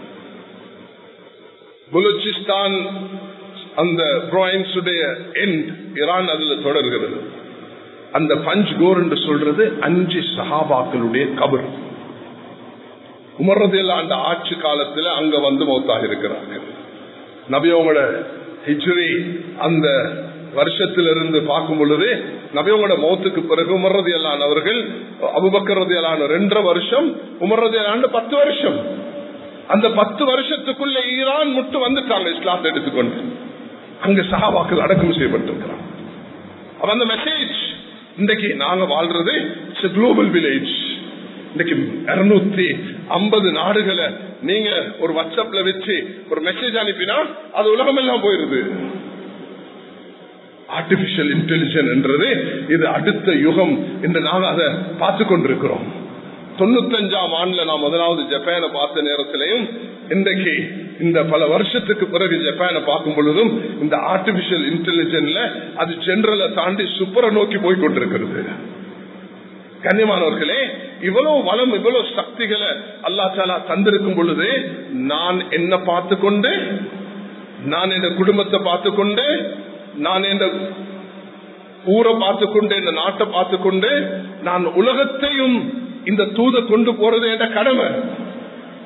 பலூச்சிஸ்தான் அந்த ப்ராவின்ஸுடைய எண்ட் ஈரான் அதுல தொடர்கிறது. அந்த பஞ்ச்கோர் என்று சொல்றது அஞ்சு சஹாபாக்களுடைய கபர். உமர் ரலியல்லாஹு அந்த ஆட்சி காலத்துல அங்க வந்து மௌத்தாக இருக்கிறார்கள். நபியோட ஹிஜ்ரி அந்த வருஷத்திலிருந்து பார்க்கும் பொழுது நபியோட மௌத்துக்கு பிறகு உமர் ரலியல்லாஹு அவர்கள் அபூபக்கர் ரலியல்லாஹு ரெண்டரை வருஷம், உமர் ரலியல்லாஹு பத்து வருஷம். அந்த பத்து வருஷத்துக்குள்ள ஈரான் முட்டு வந்துட்டாங்க இஸ்லாத்தை எடுத்துக்கொண்டு. அங்க சஹாபாக்கள் அடக்கம் செய்யப்பட்டிருக்கிறாங்க. அப்ப அந்த மெசேஜ் இன்றைக்கு நாங்க வாழ்றது குளோபல் வில்லேஜ். இன்னைக்கு இருநூத்தி ஐம்பது நாடுகளை நீங்க ஒரு வாட்ஸ்அப்ல வச்சு ஒரு மெசேஜ் அனுப்பினா அது உலகம் எல்லாம் போயிருது. ஆர்டிபிஷியல் இன்டெலிஜென்ஸ் என்றது இது அடுத்த யுகம் என்று நாங்கள் அதை பார்த்து கொண்டிருக்கிறோம். தொண்ணூத்தி அஞ்சாம் ஆண்டுல நான் முதலாவது ஜப்பானை பார்த்த நேரத்திலையும் இன்றைக்கு இந்த பல வருஷத்துக்கு பிறகு ஜப்பானை பார்க்கும் பொழுதும் இந்த ஆர்டிபிஷியல் இன்டெலிஜென்ஸ்ல அது ஜெனரலை தாண்டி சூப்பரை நோக்கி போய் கொண்டிருக்கிறது. கண்ணியமானவர்களே, இவ்வளவு வளம் இவ்வளவு சக்திகளை அல்லாஹ் தஆலா தந்திருக்கும் பொழுது நான் என்ன பார்த்து கொண்டு, நான் என் குடும்பத்தை பார்த்து கொண்டு, நான் என் ஊரை பார்த்து கொண்டு, இந்த நாட்டை பார்த்து கொண்டு, நான் உலகத்தையும் இந்த தூத கொண்டு போறது என்ற கடமை.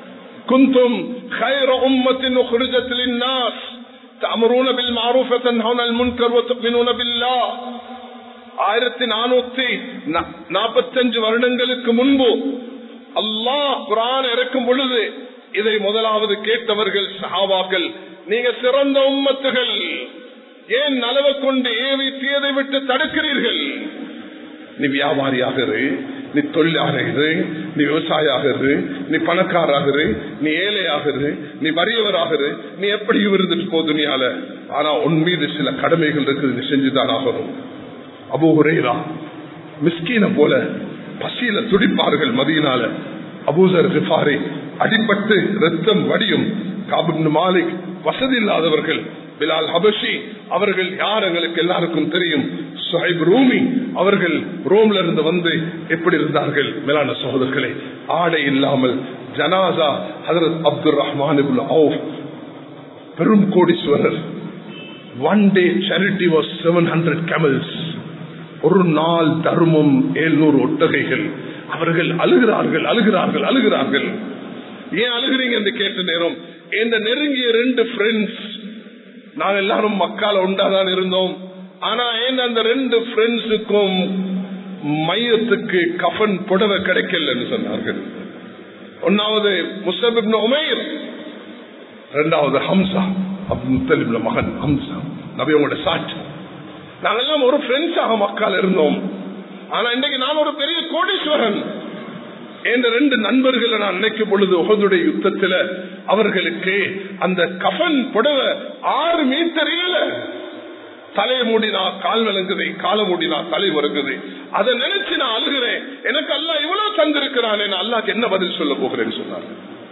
குந்தும் خير أمة أخرجت للناس تأمرون بالمعروف وتنهون عن المنكر وتؤمنون بالله. ஆயிரத்தி நானூத்தி நாற்பத்தி அஞ்சு வருடங்களுக்கு முன்பு அல்லாஹ் குர்ஆன் இறக்கும் பொழுது இதை முதலாவது கேட்டவர்கள் சஹாபாக்கள். நீங்க சிறந்த உம்மத்துகள், ஏன் நலவை கொண்டு ஏவி தீயதை விட்டு தடுக்கிறீர்கள்? நீ வியாபாரியாக இரு, நீ தொழிலாக இரு, நீ விவசாயியாக இரு, நீ பணக்காராக இரு, நீ ஏழையாக இரு, நீ வறியவராக இரு, நீ எப்படியும் இருந்துட்டு போ துனியால. ஆனா உன் மீது சில கடமைகள் இருக்குது, நீ செஞ்சுதான் ஆகணும். அபூ ஹுரைரா மிஸ்கீன போல பசியில துடிப்பார்கள் மதீனால. அபூசர் கிஃபாரி அடிபட்டு ரத்தம் வடியும். காப் இப்னு மாலிக் வசதி இல்லாதவர்கள். பிலால் ஹபஷி அவர்கள் யார் எங்களுக்கு எல்லாருக்கும் தெரியும். சுஹைப் ரூமி அவர்கள் ரோம்ல இருந்து வந்து எப்படி இருந்தார்கள் மேலான சகோதரர்களே. ஆடை இல்லாமல் ஜனாசா ஹஜ்ரத் அப்துல் ரஹ்மான் இப்னு அவுஃப் பெரும் கோடீஸ்வரர். One day charity was seven hundred camels. ஒரு நாள் தர்மம் எழுநூறு ஒட்டகைகள். அவர்கள் அழுகிறார்கள் அழுகிறார்கள் அழுகிறார்கள். ஏன் அழுகிறீங்க என்று கேட்ட நேரம், இந்த நெருங்கிய ரெண்டு ஃப்ரெண்ட்ஸ், நாங்க எல்லாரும் மக்கால உண்டாதான் இருந்தோம். ஆனா ஏன் அந்த ரெண்டு ஃப்ரெண்ட்ஸுக்கும் மையத்துக்கு கஃன் புடவை கிடைக்கல என்று சொன்னார்கள். ஒன்னாவது முஸ்அப் இப்னு உமைர், இரண்டாவது ஹம்சா அப்துல் முத்தலிப்ல மகன் ஹம்சா, நபியோட சாட்சி. நாங்கெல்லாம் ஒரு ஃப்ரெண்ட்ஸாக மக்கால் இருந்தோம். ஆனா இன்றைக்கு நான் ஒரு பெரிய கோடீஸ்வரன். என்ற ரெண்டு நண்பர்களை நான் நினைக்கும் பொழுது உஹதுடைய யுத்தத்தில் அவர்களுக்கு அந்த கஃன் புடவை ஆறு மீட்டர் இல்ல. தலை மூடினா கால் விளங்குது, கால மூடினா தலை வருங்குது. அதை நினைச்சு நான் அழுகிறேன். எனக்கு அல்லாஹ் இவ்வளவு தந்திருக்கிறான், அல்லாஹ்க்கு என்ன பதில் சொல்ல போகிறேன்னு சொன்னார்.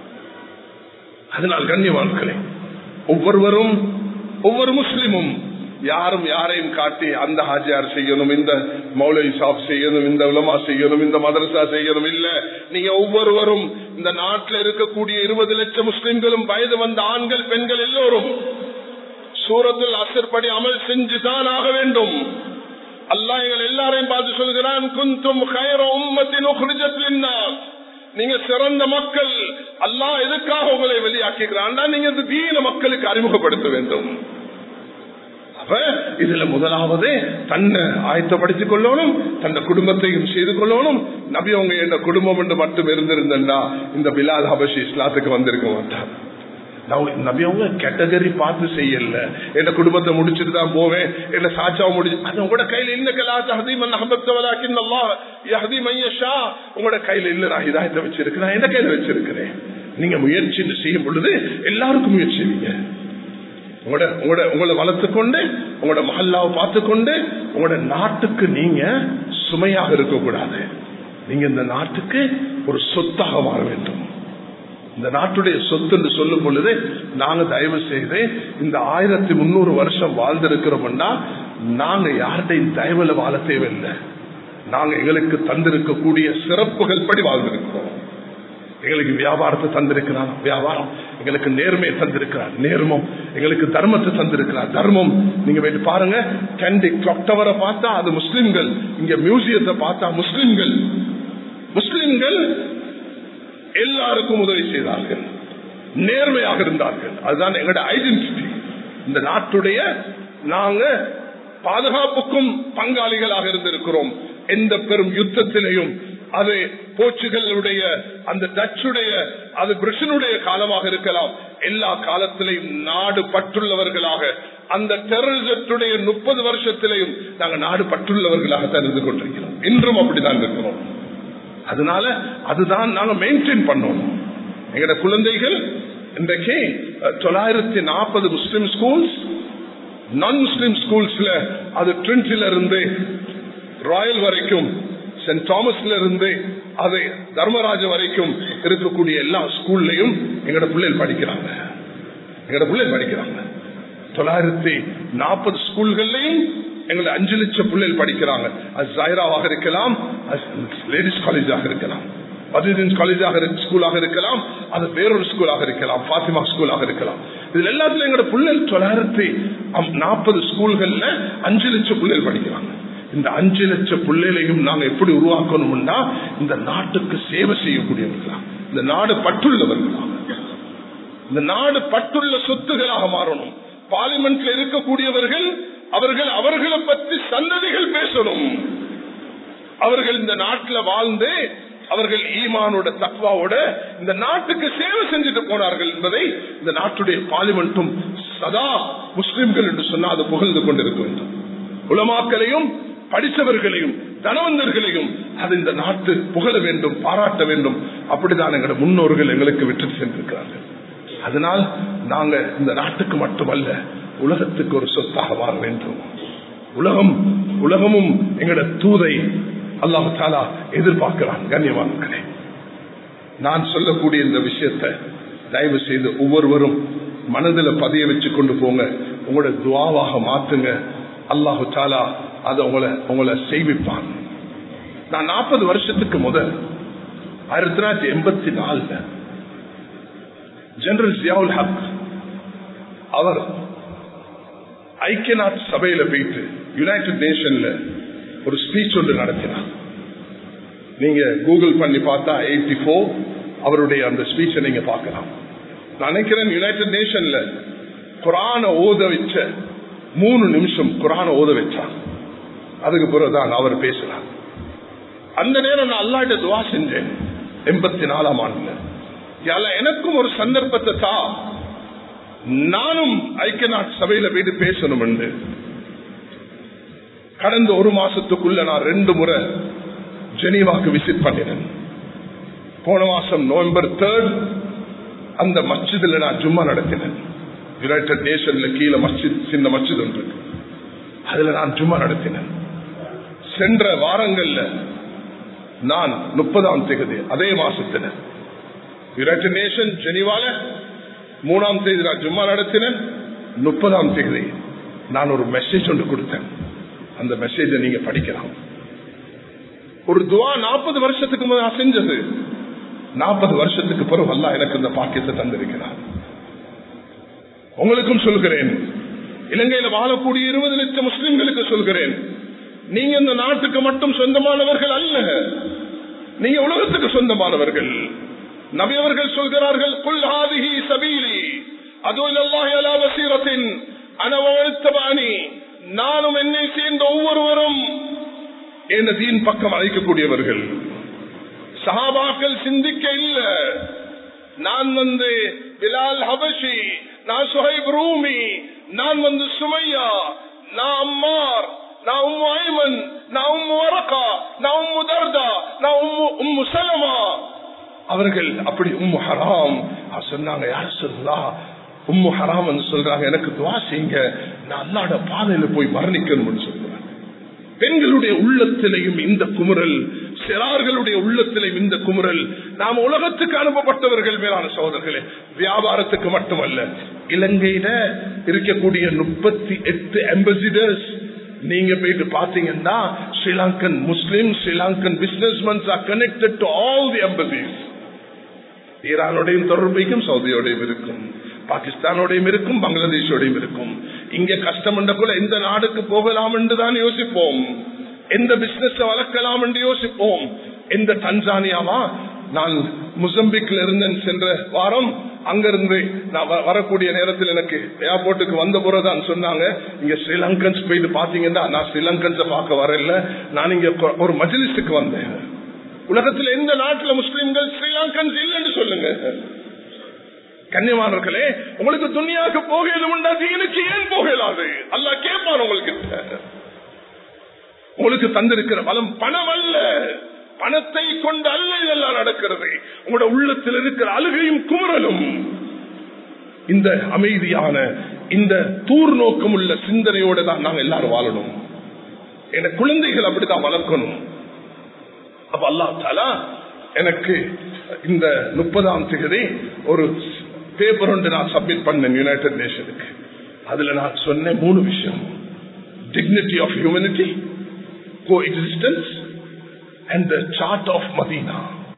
அதனால் கண்ணியவான்களே, ஒவ்வொருவரும் ஒவ்வொரு முஸ்லிமும் யாரும் யாரையும் காட்டி அந்த ஹாஜியார் செய்யணும், இந்த மௌலவி சாப் செய்யணும், இந்த உலமா செய்யணும், இந்த மதரசா செய்யணும் இல்ல. நீங்க ஒவ்வொருவரும் இந்த நாட்டில் இருக்கக்கூடிய இருபது லட்சம் முஸ்லிம்களும் வயது வந்த ஆண்கள் பெண்கள் எல்லோரும் சூரத்துல் அஸ்ர் படி அமல் செஞ்சுதான் ஆக வேண்டும். அல்லாஹ் எங்கள் எல்லாரையும் பார்த்து சொல்கிறான், குந்தும் கைர உம்மத்தின் உக்ரிஜத் லின்னாஸ். நீங்க சிறந்த மக்கள். அல்லாஹ் எதுக்காக உங்களை வெளியாக்குகிறான்? நீங்க இந்த தீன மக்களுக்கு அறிமுகப்படுத்த வேண்டும். இதுல முதலாவது தன்னை ஆயத்தப்படுத்திக் கொள்ளணும், தன்னை குடும்பத்தையும் செய்து கொள்ளணும். நபி அவங்க என்ன குடும்பம் என்று மட்டும் இருந்திருந்தா இந்த பிலால் ஹபஷி இஸ்லாத்துக்கு வந்திருக்க மாட்டார். நபி அவங்க கேட்டகரி பார்த்து செய்யல. என்ன குடும்பத்தை முடிச்சுட்டு தான் போவேன், என்ன சாட்சாவை முடிச்சு, அது உங்களோட கையில இல்ல. உங்களோட கையில இல்ல, நான் இதாயத்தை வச்சிருக்கிறேன், எந்த கையில வச்சிருக்கிறேன். நீங்க முயற்சி செய்யும் பொழுது எல்லாருக்கும் முயற்சி செய்வீங்க. உங்களோட உங்களை வளர்த்துக்கொண்டு உங்களோட மஹல்லாவை பார்த்துக்கொண்டு உங்களோட நாட்டுக்கு நீங்க சுமையாக இருக்கக்கூடாது. நீங்க இந்த நாட்டுக்கு ஒரு சொத்தாக மாற வேண்டும். இந்த நாட்டுடைய சொத்து என்று சொல்லும் பொழுது நாங்க தயவு செய்து இந்த ஆயிரத்தி முன்னூறு வருஷம் வாழ்ந்திருக்கிறோம்னா நாங்க யார்கிட்டையும் தயவுல வாழ தேவையில்லை. நாங்க எங்களுக்கு தந்திருக்கக்கூடிய சிறப்புகள் படி வாழ்ந்திருக்கிறோம். எங்களுக்கு வியாபாரத்தை தந்திருக்கிறான், வியாபாரம். எங்களுக்கு நேர்மையை தந்திருக்கிறார், நேர்மம். எங்களுக்கு தர்மத்தை தந்திருக்கிறார், தர்மம். நீங்க போயிட்டு பாருங்க, கேண்டி கிளாக் டவரை பார்த்தா அது முஸ்லிம்கள், இங்க மியூசியத்தை பார்த்தா முஸ்லிம்கள். முஸ்லிம்கள் எல்லாருக்கும் உதவி செய்தார்கள், நேர்மையாக இருந்தார்கள். அதுதான் எங்களுடைய ஐடென்டிட்டி. இந்த நாட்டுடைய நாங்க பாதுகாப்புக்கும் பங்காளிகளாக இருந்திருக்கிறோம். எந்த பெரும் யுத்தத்திலையும், அது போர்ச்சுகலுடைய, அந்த டச்சுடைய, அது பிரிட்டனுடைய காலமாக இருக்கலாம், எல்லா காலத்திலையும் நாடு பற்றுள்ளவர்களாக, அந்த டெரரிசத்துடைய முப்பது வருஷத்திலையும் நாங்கள் நாடு பற்றுள்ளவர்களாக தான் இருந்து கொண்டிருக்கிறோம். இன்றும் அப்படிதான் இருக்கிறோம். அதனால அதுதான் நாங்க மெயின்டைன் பண்ணணும். எங்கட குழந்தைகள் இன்றைக்கு தொள்ளாயிரத்தி நாற்பது முஸ்லிம் ஸ்கூல்ஸ், நான் முஸ்லிம் ஸ்கூல்ஸ்ல அது ட்ரின்டில இருந்து ராயல் வரைக்கும், சென்ட் தாமஸ்ல இருந்து அது தர்மராஜ வரைக்கும் இருக்கக்கூடிய எல்லா ஸ்கூல்லையும் எங்கட பிள்ளைகள் படிக்கிறாங்க. எங்கட பிள்ளைகள் படிக்கிறாங்க. தொள்ளாயிரத்தி நாற்பது ஸ்கூல்கள்லையும் எங்களை அஞ்சு லட்சம் பிள்ளைகள் படிக்கிறாங்க. அது ஜாயிராவாக இருக்கலாம், லேடிஸ் காலேஜாக இருக்கலாம், பதினஞ்சு காலேஜாக ஸ்கூலாக இருக்கலாம், அது வேறொரு ஸ்கூலாக இருக்கலாம், பாத்திமா ஸ்கூலாக இருக்கலாம். இதுல எல்லாத்துலயும் எங்களோட பிள்ளைகள் தொள்ளாயிரத்தி நாற்பது ஸ்கூல்கள்ல அஞ்சு லட்சம் பிள்ளைகள் படிக்கிறாங்க. இந்த அஞ்சு லட்சம் பிள்ளைகளையும் நாங்க எப்படி உருவாக்கணும்னா இந்த நாட்டுக்கு சேவை செய்யக்கூடியவர்களா, இந்த நாடு பற்றுள்ளவர்களா. இந்த நாடு பட்டுள்ள சொத்துகளாக மாறணும். பார்லிமெண்ட்ல இருக்கக்கூடியவர்கள் அவர்கள் அவர்களை பற்றி சந்ததிகள் பேசணும். அவர்கள் இந்த நாட்டில் வாழ்ந்து அவர்கள் ஈமானோட தக்வாவோட இந்த நாட்டுக்கு சேவை செஞ்சுட்டு போனார்கள் என்பதை இந்த நாட்டுடைய பார்லிமெண்ட்டும் சதா முஸ்லிம்கள் என்று சொன்னால் அது புகழ்ந்து கொண்டிருக்க வேண்டும். உலமாக்களையும் படித்தவர்களையும் தனவந்தர்களையும் அது இந்த நாட்டு புகழ வேண்டும், பாராட்ட வேண்டும். அப்படிதான் எங்களுடைய முன்னோர்கள் எங்களுக்கு விட்டு சென்றிருக்கிறார்கள். அதனால் நாங்க இந்த நாட்டுக்கு மட்டுமல்ல உலகத்துக்கு ஒரு சொத்தாக வாழ வேண்டும். உலகம் உலகமும் எங்களோட தூதை அல்லாஹ் தஆலா எதிர்பார்க்கிறான். கண்ணியவான்களே, நான் சொல்லக்கூடிய இந்த விஷயத்தை தயவு செய்து ஒவ்வொருவரும் மனதில் பதிய வச்சு கொண்டு போங்க. உங்களோட துஆவாக மாற்றுங்க. அல்லாஹ் தஆலா அதை உங்களை உங்களை செய்விப்பான். நான் நாற்பது வருஷத்துக்கு முதல் ஆயிரத்தி தொள்ளாயிரத்தி எண்பத்தி நாலுல ஜெனரல் ஜியாவுல் ஹக் அவர் ஐக்கிய நாட்டு சபையில போயிட்டு யுனைடெட் நேஷன்ல ஒரு ஸ்பீச் ஒன்று நடத்தினார். நீங்க கூகுள் பண்ணி பார்த்தா எயிட்டி போர் அவருடைய அந்த ஸ்பீச்சை நீங்க பார்க்கலாம். நான் நினைக்கிறேன் யுனைடெட் நேஷன்ல குர்ஆனை ஓத வச்ச மூணு நிமிஷம் குர்ஆனை ஓத வச்சார். அதுக்கு பிறகுதான் அவர் பேசினார். அந்த நேரம் நான் அல்லாஹ்ட்ட துஆ செஞ்சேன். எண்பத்தி நாலாம் ஆண்டுல யால எனக்கும் ஒரு சந்தர்ப்பத்தை தா, நானும் ஐக்கிய நாட்டு சபையில போயிட்டு பேசணும் என்று. கடந்த ஒரு மாசத்துக்குள்ள நான் ரெண்டு முறை ஜெனீவாக்கு விசிட் பண்ணினேன். போன மாசம் நவம்பர் தேர்ட் அந்த மஸ்ஜிதுல நான் ஜும்மா நடத்தினேன். யுனைடெட் நேஷன்ல கீழே மஸ்ஜித், சின்ன மஸ்ஜித் ஒன்று, அதுல நான் ஜும்மா நடத்தினேன். சென்ற வாரங்கள்ல நான் முப்பதாம் தேதி அதே மாசத்துல யுனைடெட் நேஷன் ஜெனீவால மூணாம் தேதி நான் ஜும்மா நடத்தினேன். முப்பதாம் தேதி நான் ஒரு மெசேஜ் ஒன்று கொடுத்தேன். அந்த மெசேஜை நீங்க படிக்கலாம். ஒரு துவா நாற்பது வருஷத்துக்கு முதல் நான் செஞ்சது. நாற்பது வருஷத்துக்கு பிறகு அல்லாஹ் எனக்கு இந்த பாக்கியத்தை தந்திருக்கிறார். உங்களுக்கும் சொல்கிறேன், இலங்கையில வாழக்கூடிய இருபது லட்சம் முஸ்லிம்களுக்கு சொல்கிறேன், நீங்க இந்த நாட்டுக்கு மட்டும் சொந்தமானவர்கள் அல்ல, நீங்க உலகத்துக்கு சொந்தமானவர்கள். நபி அவர்கள் சொல்கிறார்கள், குல் ஹாதிஹி சபீலி அது இலல்லாஹி அலா வஸீரத்தின் அன வமனித்தபஅனி, நானும் என்னை சேர்ந்த ஒவ்வொருவரும் என் தீன் பக்கம் அழைக்கக்கூடியவர்கள். சஹாபாக்கள் சிந்திக்க இல்ல, நான் வந்து பிலால் ஹபஷி, நான் சுஹைப் ரூமி, நான் வந்து சுமையா, நான் அம்மார், நான் உம்மு ஐமன், நான் உம்மு வரகா, நான் உம்மு தர்தா, நான் உம்மு உம்மு சலமா. அவர்கள் அப்படி உம்மு ஹராம் சொன்னாங்க. யார் சொல்லா உம்மு ஹராம் சொல்றாங்க, எனக்கு துஆ செய்யுங்க, நான் அல்லாஹ்வுடைய பாதையில போய் மரணிக்கணும்னு சொல்றாங்க. பெண்களுடைய உள்ளத்திலையும் இந்த குமுறல், சிறார்களுடைய உள்ளத்திலையும் இந்த குமுறல். நாம் உலகத்துக்கு அனுப்பப்பட்டவர்கள் மேலான சகோதரர்களே, வியாபாரத்துக்கு மட்டுமல்ல. இலங்கையில இருக்கக்கூடிய முப்பத்தி எட்டு அம்பாசிடர்ஸ் நீங்க போயிட்டு பாத்தீங்கன்னா Sri Lankan Muslim, Sri Lankan businessmen are connected to all the embassies. ஈரானோடையும் தொடர்பைக்கும் சவுதியோடையும் இருக்கும், பாகிஸ்தானோடையும் இருக்கும், பங்களாதேஷோடையும் இருக்கும். இங்க கஷ்டம் கூட எந்த நாடுக்கு போகலாம் என்று தான் யோசிப்போம், எந்த பிசினஸ் வளர்க்கலாம் என்று யோசிப்போம். எந்த தன்சானியாவா, நான் முசம்பிக்ல இருந்தேன் சென்ற வாரம். அங்கிருந்து நான் வரக்கூடிய நேரத்தில் எனக்கு ஏர்போர்ட்டுக்கு வந்த போறதான் சொன்னாங்க, இங்க ஸ்ரீலங்கன்ஸ் போயிட்டு பாத்தீங்கன்னா, நான் ஸ்ரீலங்கன்ஸை பார்க்க வரல, நான் இங்க ஒரு மஜ்லிஸுக்கு வந்தேன். உலகத்தில் எந்த நாட்டில் முஸ்லிம்கள் ஸ்ரீலங்கன்ஸ் இல்லைன்னு சொல்லுங்க. கண்ணியமானவர்களே, உங்களுக்கு துன்யாவுக்கு போகலும் தீனுக்கு ஏன் போகலாது? அல்லாஹ் கேட்பான் உங்களுக்கு. உங்களுக்கு தந்திருக்கிற பலம் பணம் அல்ல, பணத்தை கொண்டு அல்ல இதெல்லாம் நடக்கிறது. உங்களோட உள்ளத்தில் இருக்கிற அழுகையும் குமுறலும், இந்த அமைதியான இந்த தூர் நோக்கம் உள்ள சிந்தனையோடு தான் நாங்கள் எல்லாரும் வாழணும். என் குழந்தைகள் அப்படித்தான் வளர்க்கணும். அப்ப அல்லாஹ் தஆலா எனக்கு இந்த முப்பதாம் தேதி ஒரு பேப்பர் ஒன்று நான் சப்மிட் பண்ணேன் யுனைடெட் நேஷனுக்கு. அதுல நான் சொன்ன மூணு விஷயம்: dignity of humanity, coexistence and the chart of Medina.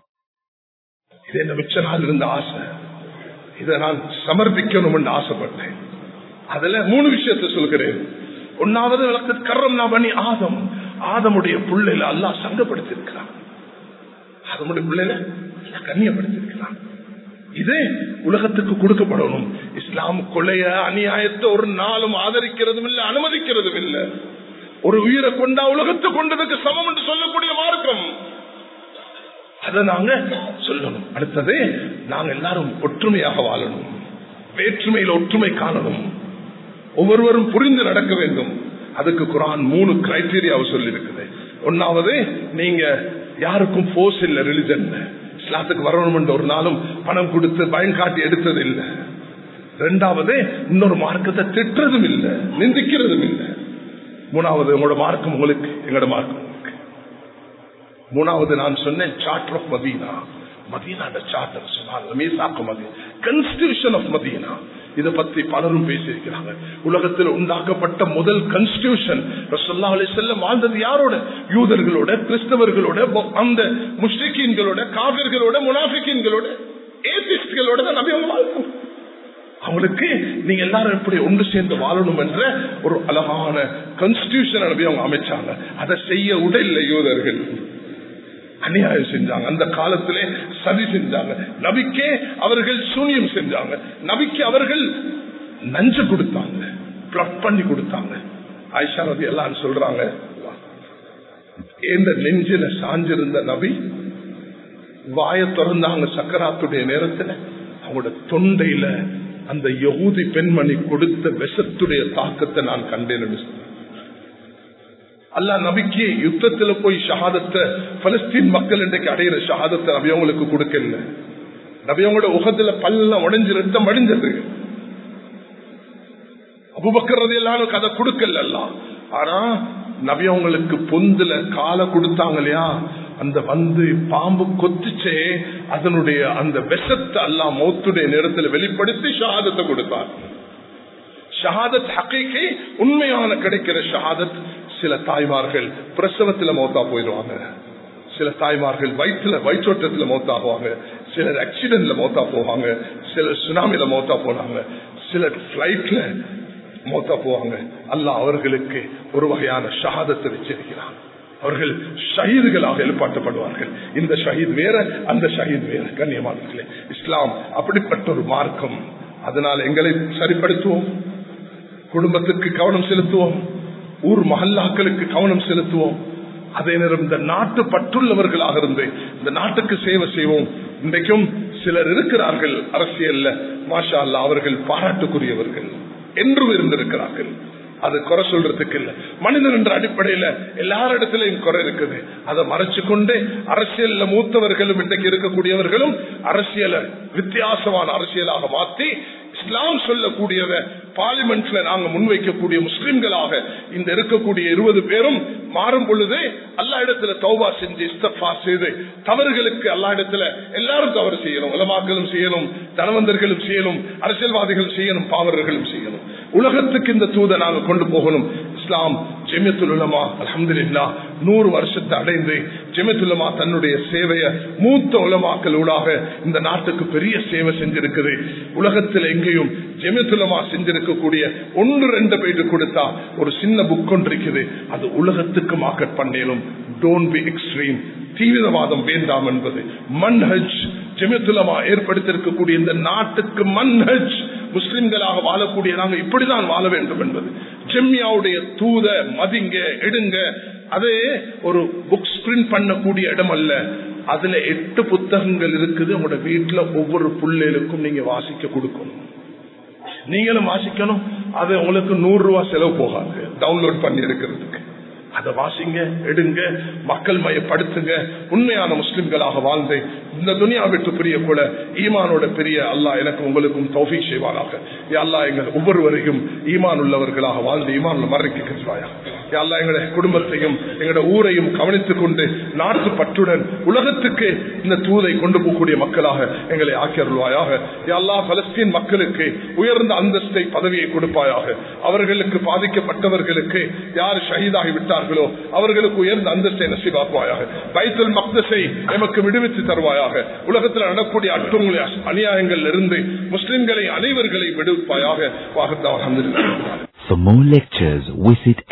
இது என்ன மிச்ச நாள் இருந்த ஆசை, இதை நான் சமர்ப்பிக்கணும் என்று ஆசைப்பட்டேன். அதுல மூணு விஷயத்தை சொல்கிறேன். ஒன்னாவது, வழக்கத்து கர்ரம் நான் பண்ணி ஆதம், ஆதமுடைய புள்ளையில அல்லாஹ் சங்கப்படுத்தி இருக்கிறான், ஆதமுடைய புள்ளையில கண்ணியப்படுத்தி இருக்கிறான். இது உலகத்துக்கு கொடுக்கப்படணும். இஸ்லாம் கொலைய அநியாயத்தை ஒரு நாளும் ஆதரிக்கிறதும் இல்லை, அனுமதிக்கிறதும் இல்லை. ஒரு உயிரை கொண்டா உலகத்தை கொண்டதுக்கு சமம் என்று சொல்லக்கூடிய மார்க்கம். அதை நாங்க சொல்லணும். அடுத்தது, நாங்க எல்லாரும் ஒற்றுமையாக வாழணும், வேற்றுமையில் ஒற்றுமை காணணும், ஒவ்வொருவரும் புரிந்து நடக்க வேண்டும். அதுக்கு குர்ஆன் மூணு கிரைட்டீரியாவை சொல்லி இருக்குது. ஒன்னாவது, நீங்க யாருக்கும் போர்ஸ் இல்ல, ரிலிஜன் இஸ்லாத்துக்கு வரணும் என்று ஒரு நாளும் பணம் கொடுத்து பயம் காட்டி எடுத்தது இல்லை. ரெண்டாவது, இன்னொரு மார்க்கத்தை திட்டுறதும் இல்லை, நிந்திக்கிறதும் இல்லை. மூணாவது, உங்களோட மார்க்கம் உங்களுக்கு, எங்களோட மார்க்கம் உங்களுக்கு. மூணாவது, நான் சொன்னேன் சார்ட்டர் ஆஃப் மதீனா. மதீனாட சார்ட்டர் சொன்னாங்க, மீசாக்கு மதீனா, கான்ஸ்டிடியூஷன் ஆஃப் மதீனா. இதை பத்தி பலரும் பேசியிருக்கிறாங்க. உலகத்தில் உண்டாக்கப்பட்ட முதல் கான்ஸ்டிடியூஷன் ரசூலுல்லாஹி அலைஹி வஸல்லம் வாழ்ந்தது யாரோட? யூதர்களோட, கிறிஸ்தவர்களோட, அந்த முஷ்ரிக்கீன்களோட, காஃபிர்களோட, முனாஃபிகீன்களோட, ஏத்திஸ்ட்களோட தான் நபி அவங்க வாழ்ந்தாங்க. அவங்களுக்கு நீங்க எல்லாரும் எப்படி ஒன்று சேர்ந்து வாழணும் என்ற ஒரு அழகான கான்ஸ்டிடியூஷன் நபி அவங்க அமைச்சாங்க. அதை செய்ய உடல்ல யூதர்கள் அநியாயம் செஞ்சாங்க, அந்த காலத்திலே சதி செஞ்சாங்க, நபிக்கே அவர்கள் சூனியம் செஞ்சாங்க, நபிக்கு அவர்கள் நஞ்சு கொடுத்தாங்க, பிளட் பண்ணி கொடுத்தாங்க. ஆயிஷா நபி எல்லாம் சொல்றாங்க, இந்த நெஞ்சில சாஞ்சிருந்த நபி வாய திறந்தாங்க சக்கராத்துடைய நேரத்தில், அவங்களோட தொண்டையில அந்த யஹூதி பெண்மணி கொடுத்த விஷத்துடைய தாக்கத்தை நான் கண்டேன். அல்லாஹ் நபிக்கு யுத்தத்துல போய் ஷஹாதத்தை, பலஸ்தீன் மக்கள் இன்றைக்கு அடையிற ஷஹாதத்தை நபி அவங்களுக்கு கொடுக்கல. நபி அவங்களோட உகத்துல பல்ல உடைஞ்சு ரத்தம் அடைஞ்சது. அபூபக்கர் ரலியல்லாஹு அன்ஹு அதை கொடுக்கல அல்லாஹ். ஆனா நபி அவங்களுக்கு பொந்துல காலை கொடுத்தாங்க இல்லையா, அந்த வந்து பாம்பு கொத்துச்சே, அதனுடைய அந்த விஷத்தை அல்லாஹ் மௌத்துடைய நேரத்தில் வெளிப்படுத்தி ஷஹாதத்தை கொடுத்தார். ஷஹாதத் ஹகீகி, உண்மையான கிடைக்கிற ஷஹாதத். சில தாய்மார்கள் பிரசவத்துல மௌத்தா போயிடுவாங்க, சில தாய்மார்கள் வயிற்றுல வயிற்றோட்டத்துல மௌத்தாகுவாங்க, சிலர் ஆக்சிடென்ட்ல மௌத்தா போவாங்க, சிலர் சுனாமில மௌத்தா போனாங்க, சிலர் பிளைட்ல மௌத்தா போவாங்க. அல்லாஹ் அவர்களுக்கு ஒரு வகையான ஷஹாதத்தை வச்சிருக்கிறான். அவர்கள் ஷஹீதுகளாக எழுப்பாட்டப்படுவார்கள். இந்த ஷஹீத் வேற, அந்த ஷஹீத் வேற. கண்ணியமானவர்களே, இஸ்லாம் அப்படிப்பட்ட ஒரு மார்க்கம். அதனால் எங்களை சரிப்படுத்துவோம், குடும்பத்துக்கு கவனம் செலுத்துவோம், ஊர் மஹல்லாக்களுக்கு கவனம் செலுத்துவோம். அதே நேரம் இந்த நாட்டு பற்றுள்ளவர்களாக இருந்து இந்த நாட்டுக்கு சேவை செய்வோம். இன்றைக்கும் சிலர் இருக்கிறார்கள் அரசியல்ல, மாஷா அல்லாஹ், அவர்கள் பாராட்டுக்குரியவர்கள் என்றும் இருந்திருக்கிறார்கள். அது குறை சொல்றதுக்கு இல்ல. மனிதன் என்ற அடிப்படையில எல்லாரிடத்திலையும் குறை இருக்குது. அதை மறைச்சு கொண்டு அரசியல்ல மூத்தவர்களும் இன்றைக்கு இருக்கக்கூடியவர்களும் அரசியலை வித்தியாசமான அரசியலாக மாற்றி இஸ்லாம் சொல்லக்கூடியத பார்லிமெண்ட்ல நாங்க முன்வைக்கக்கூடிய முஸ்லிம்களாக இந்த இருக்கக்கூடிய இருபது பேரும் மாறும் பொழுது அல்லா இடத்துல தௌபா செஞ்சு இஸ்திக்ஃபா செய்து தவறுகளுக்கு அல்லா இடத்துல எல்லாரும் தவறு செய்யணும். உலமாக்களும் செய்யணும், தனவந்தர்களும் செய்யணும், அரசியல்வாதிகளும் செய்யணும், பாவர்களும் செய்யணும். உலகத்துக்கு இந்த தூதை நாங்க கொண்டு போகணும். இஸ்லாம் ஜமியத்துல் உலமா அல்ஹம்துலில்லாஹ் நூறு வருஷத்தை அடைந்து ஜமியத்துல் உலமா தன்னுடைய சேவையை மூத்த உலமாக்களூடாக இந்த நாட்டுக்கு பெரிய சேவை செஞ்சிருக்குது. உலகத்தில் எங்கேயும் ஜமியத்துல் உலமா செஞ்சிருக்கக்கூடிய ஒன்று ரெண்டு பேருக்கு கொடுத்தா ஒரு சின்ன புக் ஒன்று இருக்குது, அது உலகத்துக்கு மார்க்கெட் பண்ணேனும். டோன்ட் பி எக்ஸ்ட்ரீம், தீவிரவாதம் வேண்டாம் என்பது மன்ஹஜ். ஜமியத்துல் உலமா ஏற்படுத்தியிருக்கக்கூடிய இந்த நாட்டுக்கு மன்ஹஜ், முஸ்லிம்களாக வாழக்கூடிய நாங்கள் இப்படிதான் வாழ வேண்டும் என்பது. ஜெம்மியாவுடைய தூத மதிங்க எடுங்க. அதே ஒரு புக்ஸ் பிரிண்ட் பண்ணக்கூடிய இடம் அல்ல. அதுல எட்டு புத்தகங்கள் இருக்குது. உங்களோட வீட்டுல ஒவ்வொரு பிள்ளைகளுக்கும் நீங்க வாசிக்க கொடுக்கணும், நீங்களும் வாசிக்கணும். அது உங்களுக்கு நூறு ரூபாய் செலவு போகாது டவுன்லோட் பண்ணி எடுக்கிறதுக்கு. அதை வாசிங்க, எடுங்க, மக்கள் மயப்படுத்துங்க. உண்மையான முஸ்லிம்களாக வாழ்ந்து இந்த துனியா விட்டு பிரிய கூட ஈமானோட பெரிய அல்லாஹ் எனக்கு உங்களுக்கும் தௌஃபீக் செய்வாராக. யா அல்லாஹ் எங்கள் ஒவ்வொருவரையும் ஈமான் உள்ளவர்களாக வாழ்ந்து ஈமான் மறைக்கிறாயா. யா அல்லாஹ் எங்களுடைய குடும்பத்தையும் எங்களுடைய ஊரையும் கவனித்துக் கொண்டு நாட்டு பற்றுடன் உலகத்துக்கு இந்த தூதை கொண்டு போகக்கூடிய மக்களாக எங்களை ஆக்கியருள்வாயாக. யா அல்லாஹ் பலஸ்தீன் மக்களுக்கு உயர்ந்த அந்தஸ்தை பதவியை கொடுப்பாயாக. அவர்களுக்கு பாதிக்கப்பட்டவர்களுக்கு யார் ஷஹீதாகி விட்டார்களோ அவர்களுக்கு உயர்ந்த அந்தஸ்தை நசீபாக்குவாயாக. பைத்துல் மக்தஸை எமக்கு விடுவித்து தருவாயாக. உலகத்தில் நடக்கூடிய அற்றுங்களை அநியாயங்கள் இருந்து முஸ்லிம்களை அனைவர்களை விடுவிப்பாயாக. For more lectures, visit